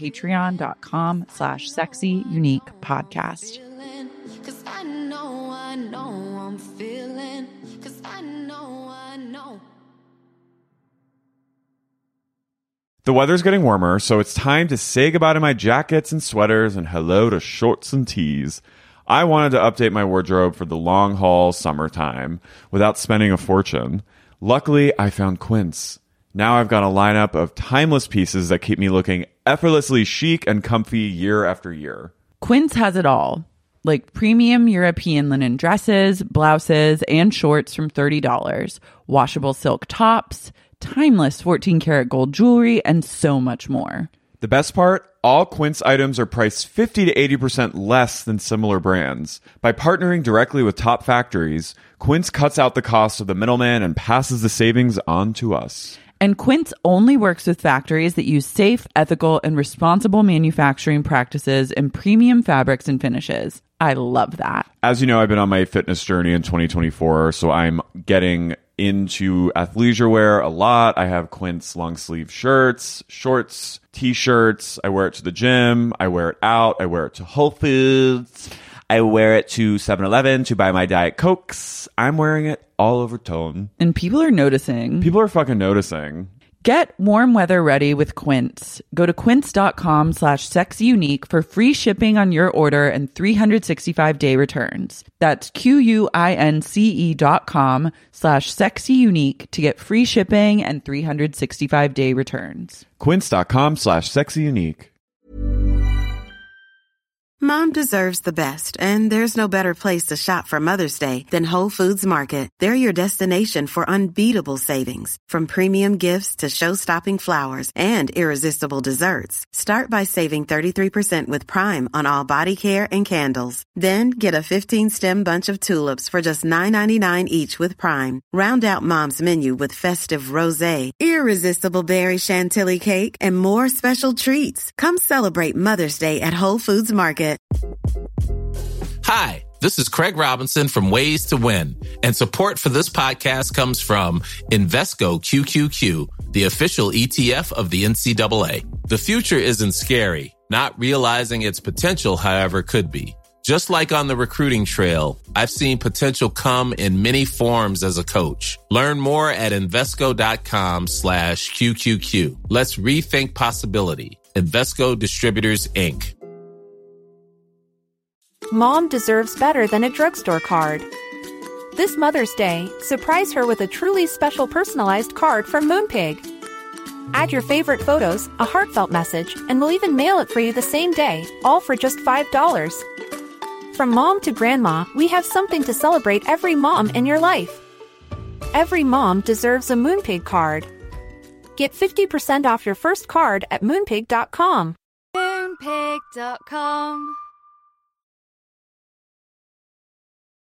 Speaker 7: patreon.com/sexyuniquepodcast.
Speaker 9: Cause I know I'm feeling. Cause I know.
Speaker 8: The weather's getting warmer, so it's time to say goodbye to my jackets and sweaters and hello to shorts and tees. I wanted to update my wardrobe for the long haul summertime without spending a fortune. Luckily, I found Quince. Now I've got a lineup of timeless pieces that keep me looking effortlessly chic and comfy year after year.
Speaker 7: Quince has it all, like premium European linen dresses, blouses, and shorts from $30, washable silk tops, timeless 14-karat gold jewelry, and so much more.
Speaker 8: The best part? All Quince items are priced 50 to 80% less than similar brands. By partnering directly with top factories, Quince cuts out the cost of the middleman and passes the savings on to us.
Speaker 7: And Quince only works with factories that use safe, ethical, and responsible manufacturing practices and premium fabrics and finishes. I love that.
Speaker 8: As you know, I've been on my fitness journey in 2024, so I'm getting into athleisure wear a lot. I have Quince long sleeve shirts, shorts, t-shirts. I wear it to the gym. I wear it out. I wear it to Whole Foods. I wear it to 7-Eleven to buy my Diet Cokes. I'm wearing it all over tone.
Speaker 7: And people are noticing.
Speaker 8: People are fucking noticing.
Speaker 7: Get warm weather ready with Quince. Go to quince.com/sexyunique for free shipping on your order and 365-day returns. That's QUINCE.com/sexyunique to get free shipping and 365-day returns.
Speaker 8: Quince.com/sexyunique.
Speaker 3: Mom deserves the best, and there's no better place to shop for Mother's Day than Whole Foods Market. They're your destination for unbeatable savings, from premium gifts to show-stopping flowers and irresistible desserts. Start by saving 33% with Prime on all body care and candles. Then get a 15-stem bunch of tulips for just $9.99 each with Prime. Round out Mom's menu with festive rosé, irresistible berry chantilly cake, and more special treats. Come celebrate Mother's Day at Whole Foods Market.
Speaker 14: Hi, this is Craig Robinson from Ways to Win, and support for this podcast comes from Invesco QQQ, the official ETF of the NCAA. The future isn't scary. Not realizing its potential, however, could be. Just like on the recruiting trail, I've seen potential come in many forms as a coach. Learn more at Invesco.com/QQQ. Let's rethink possibility. Invesco Distributors, Inc.
Speaker 1: Mom deserves better than a drugstore card. This Mother's Day, surprise her with a truly special personalized card from Moonpig. Add your favorite photos, a heartfelt message, and we'll even mail it for you the same day, all for just $5. From mom to grandma, we have something to celebrate every mom in your life. Every mom deserves a Moonpig card. Get 50% off your first card at Moonpig.com.
Speaker 15: Moonpig.com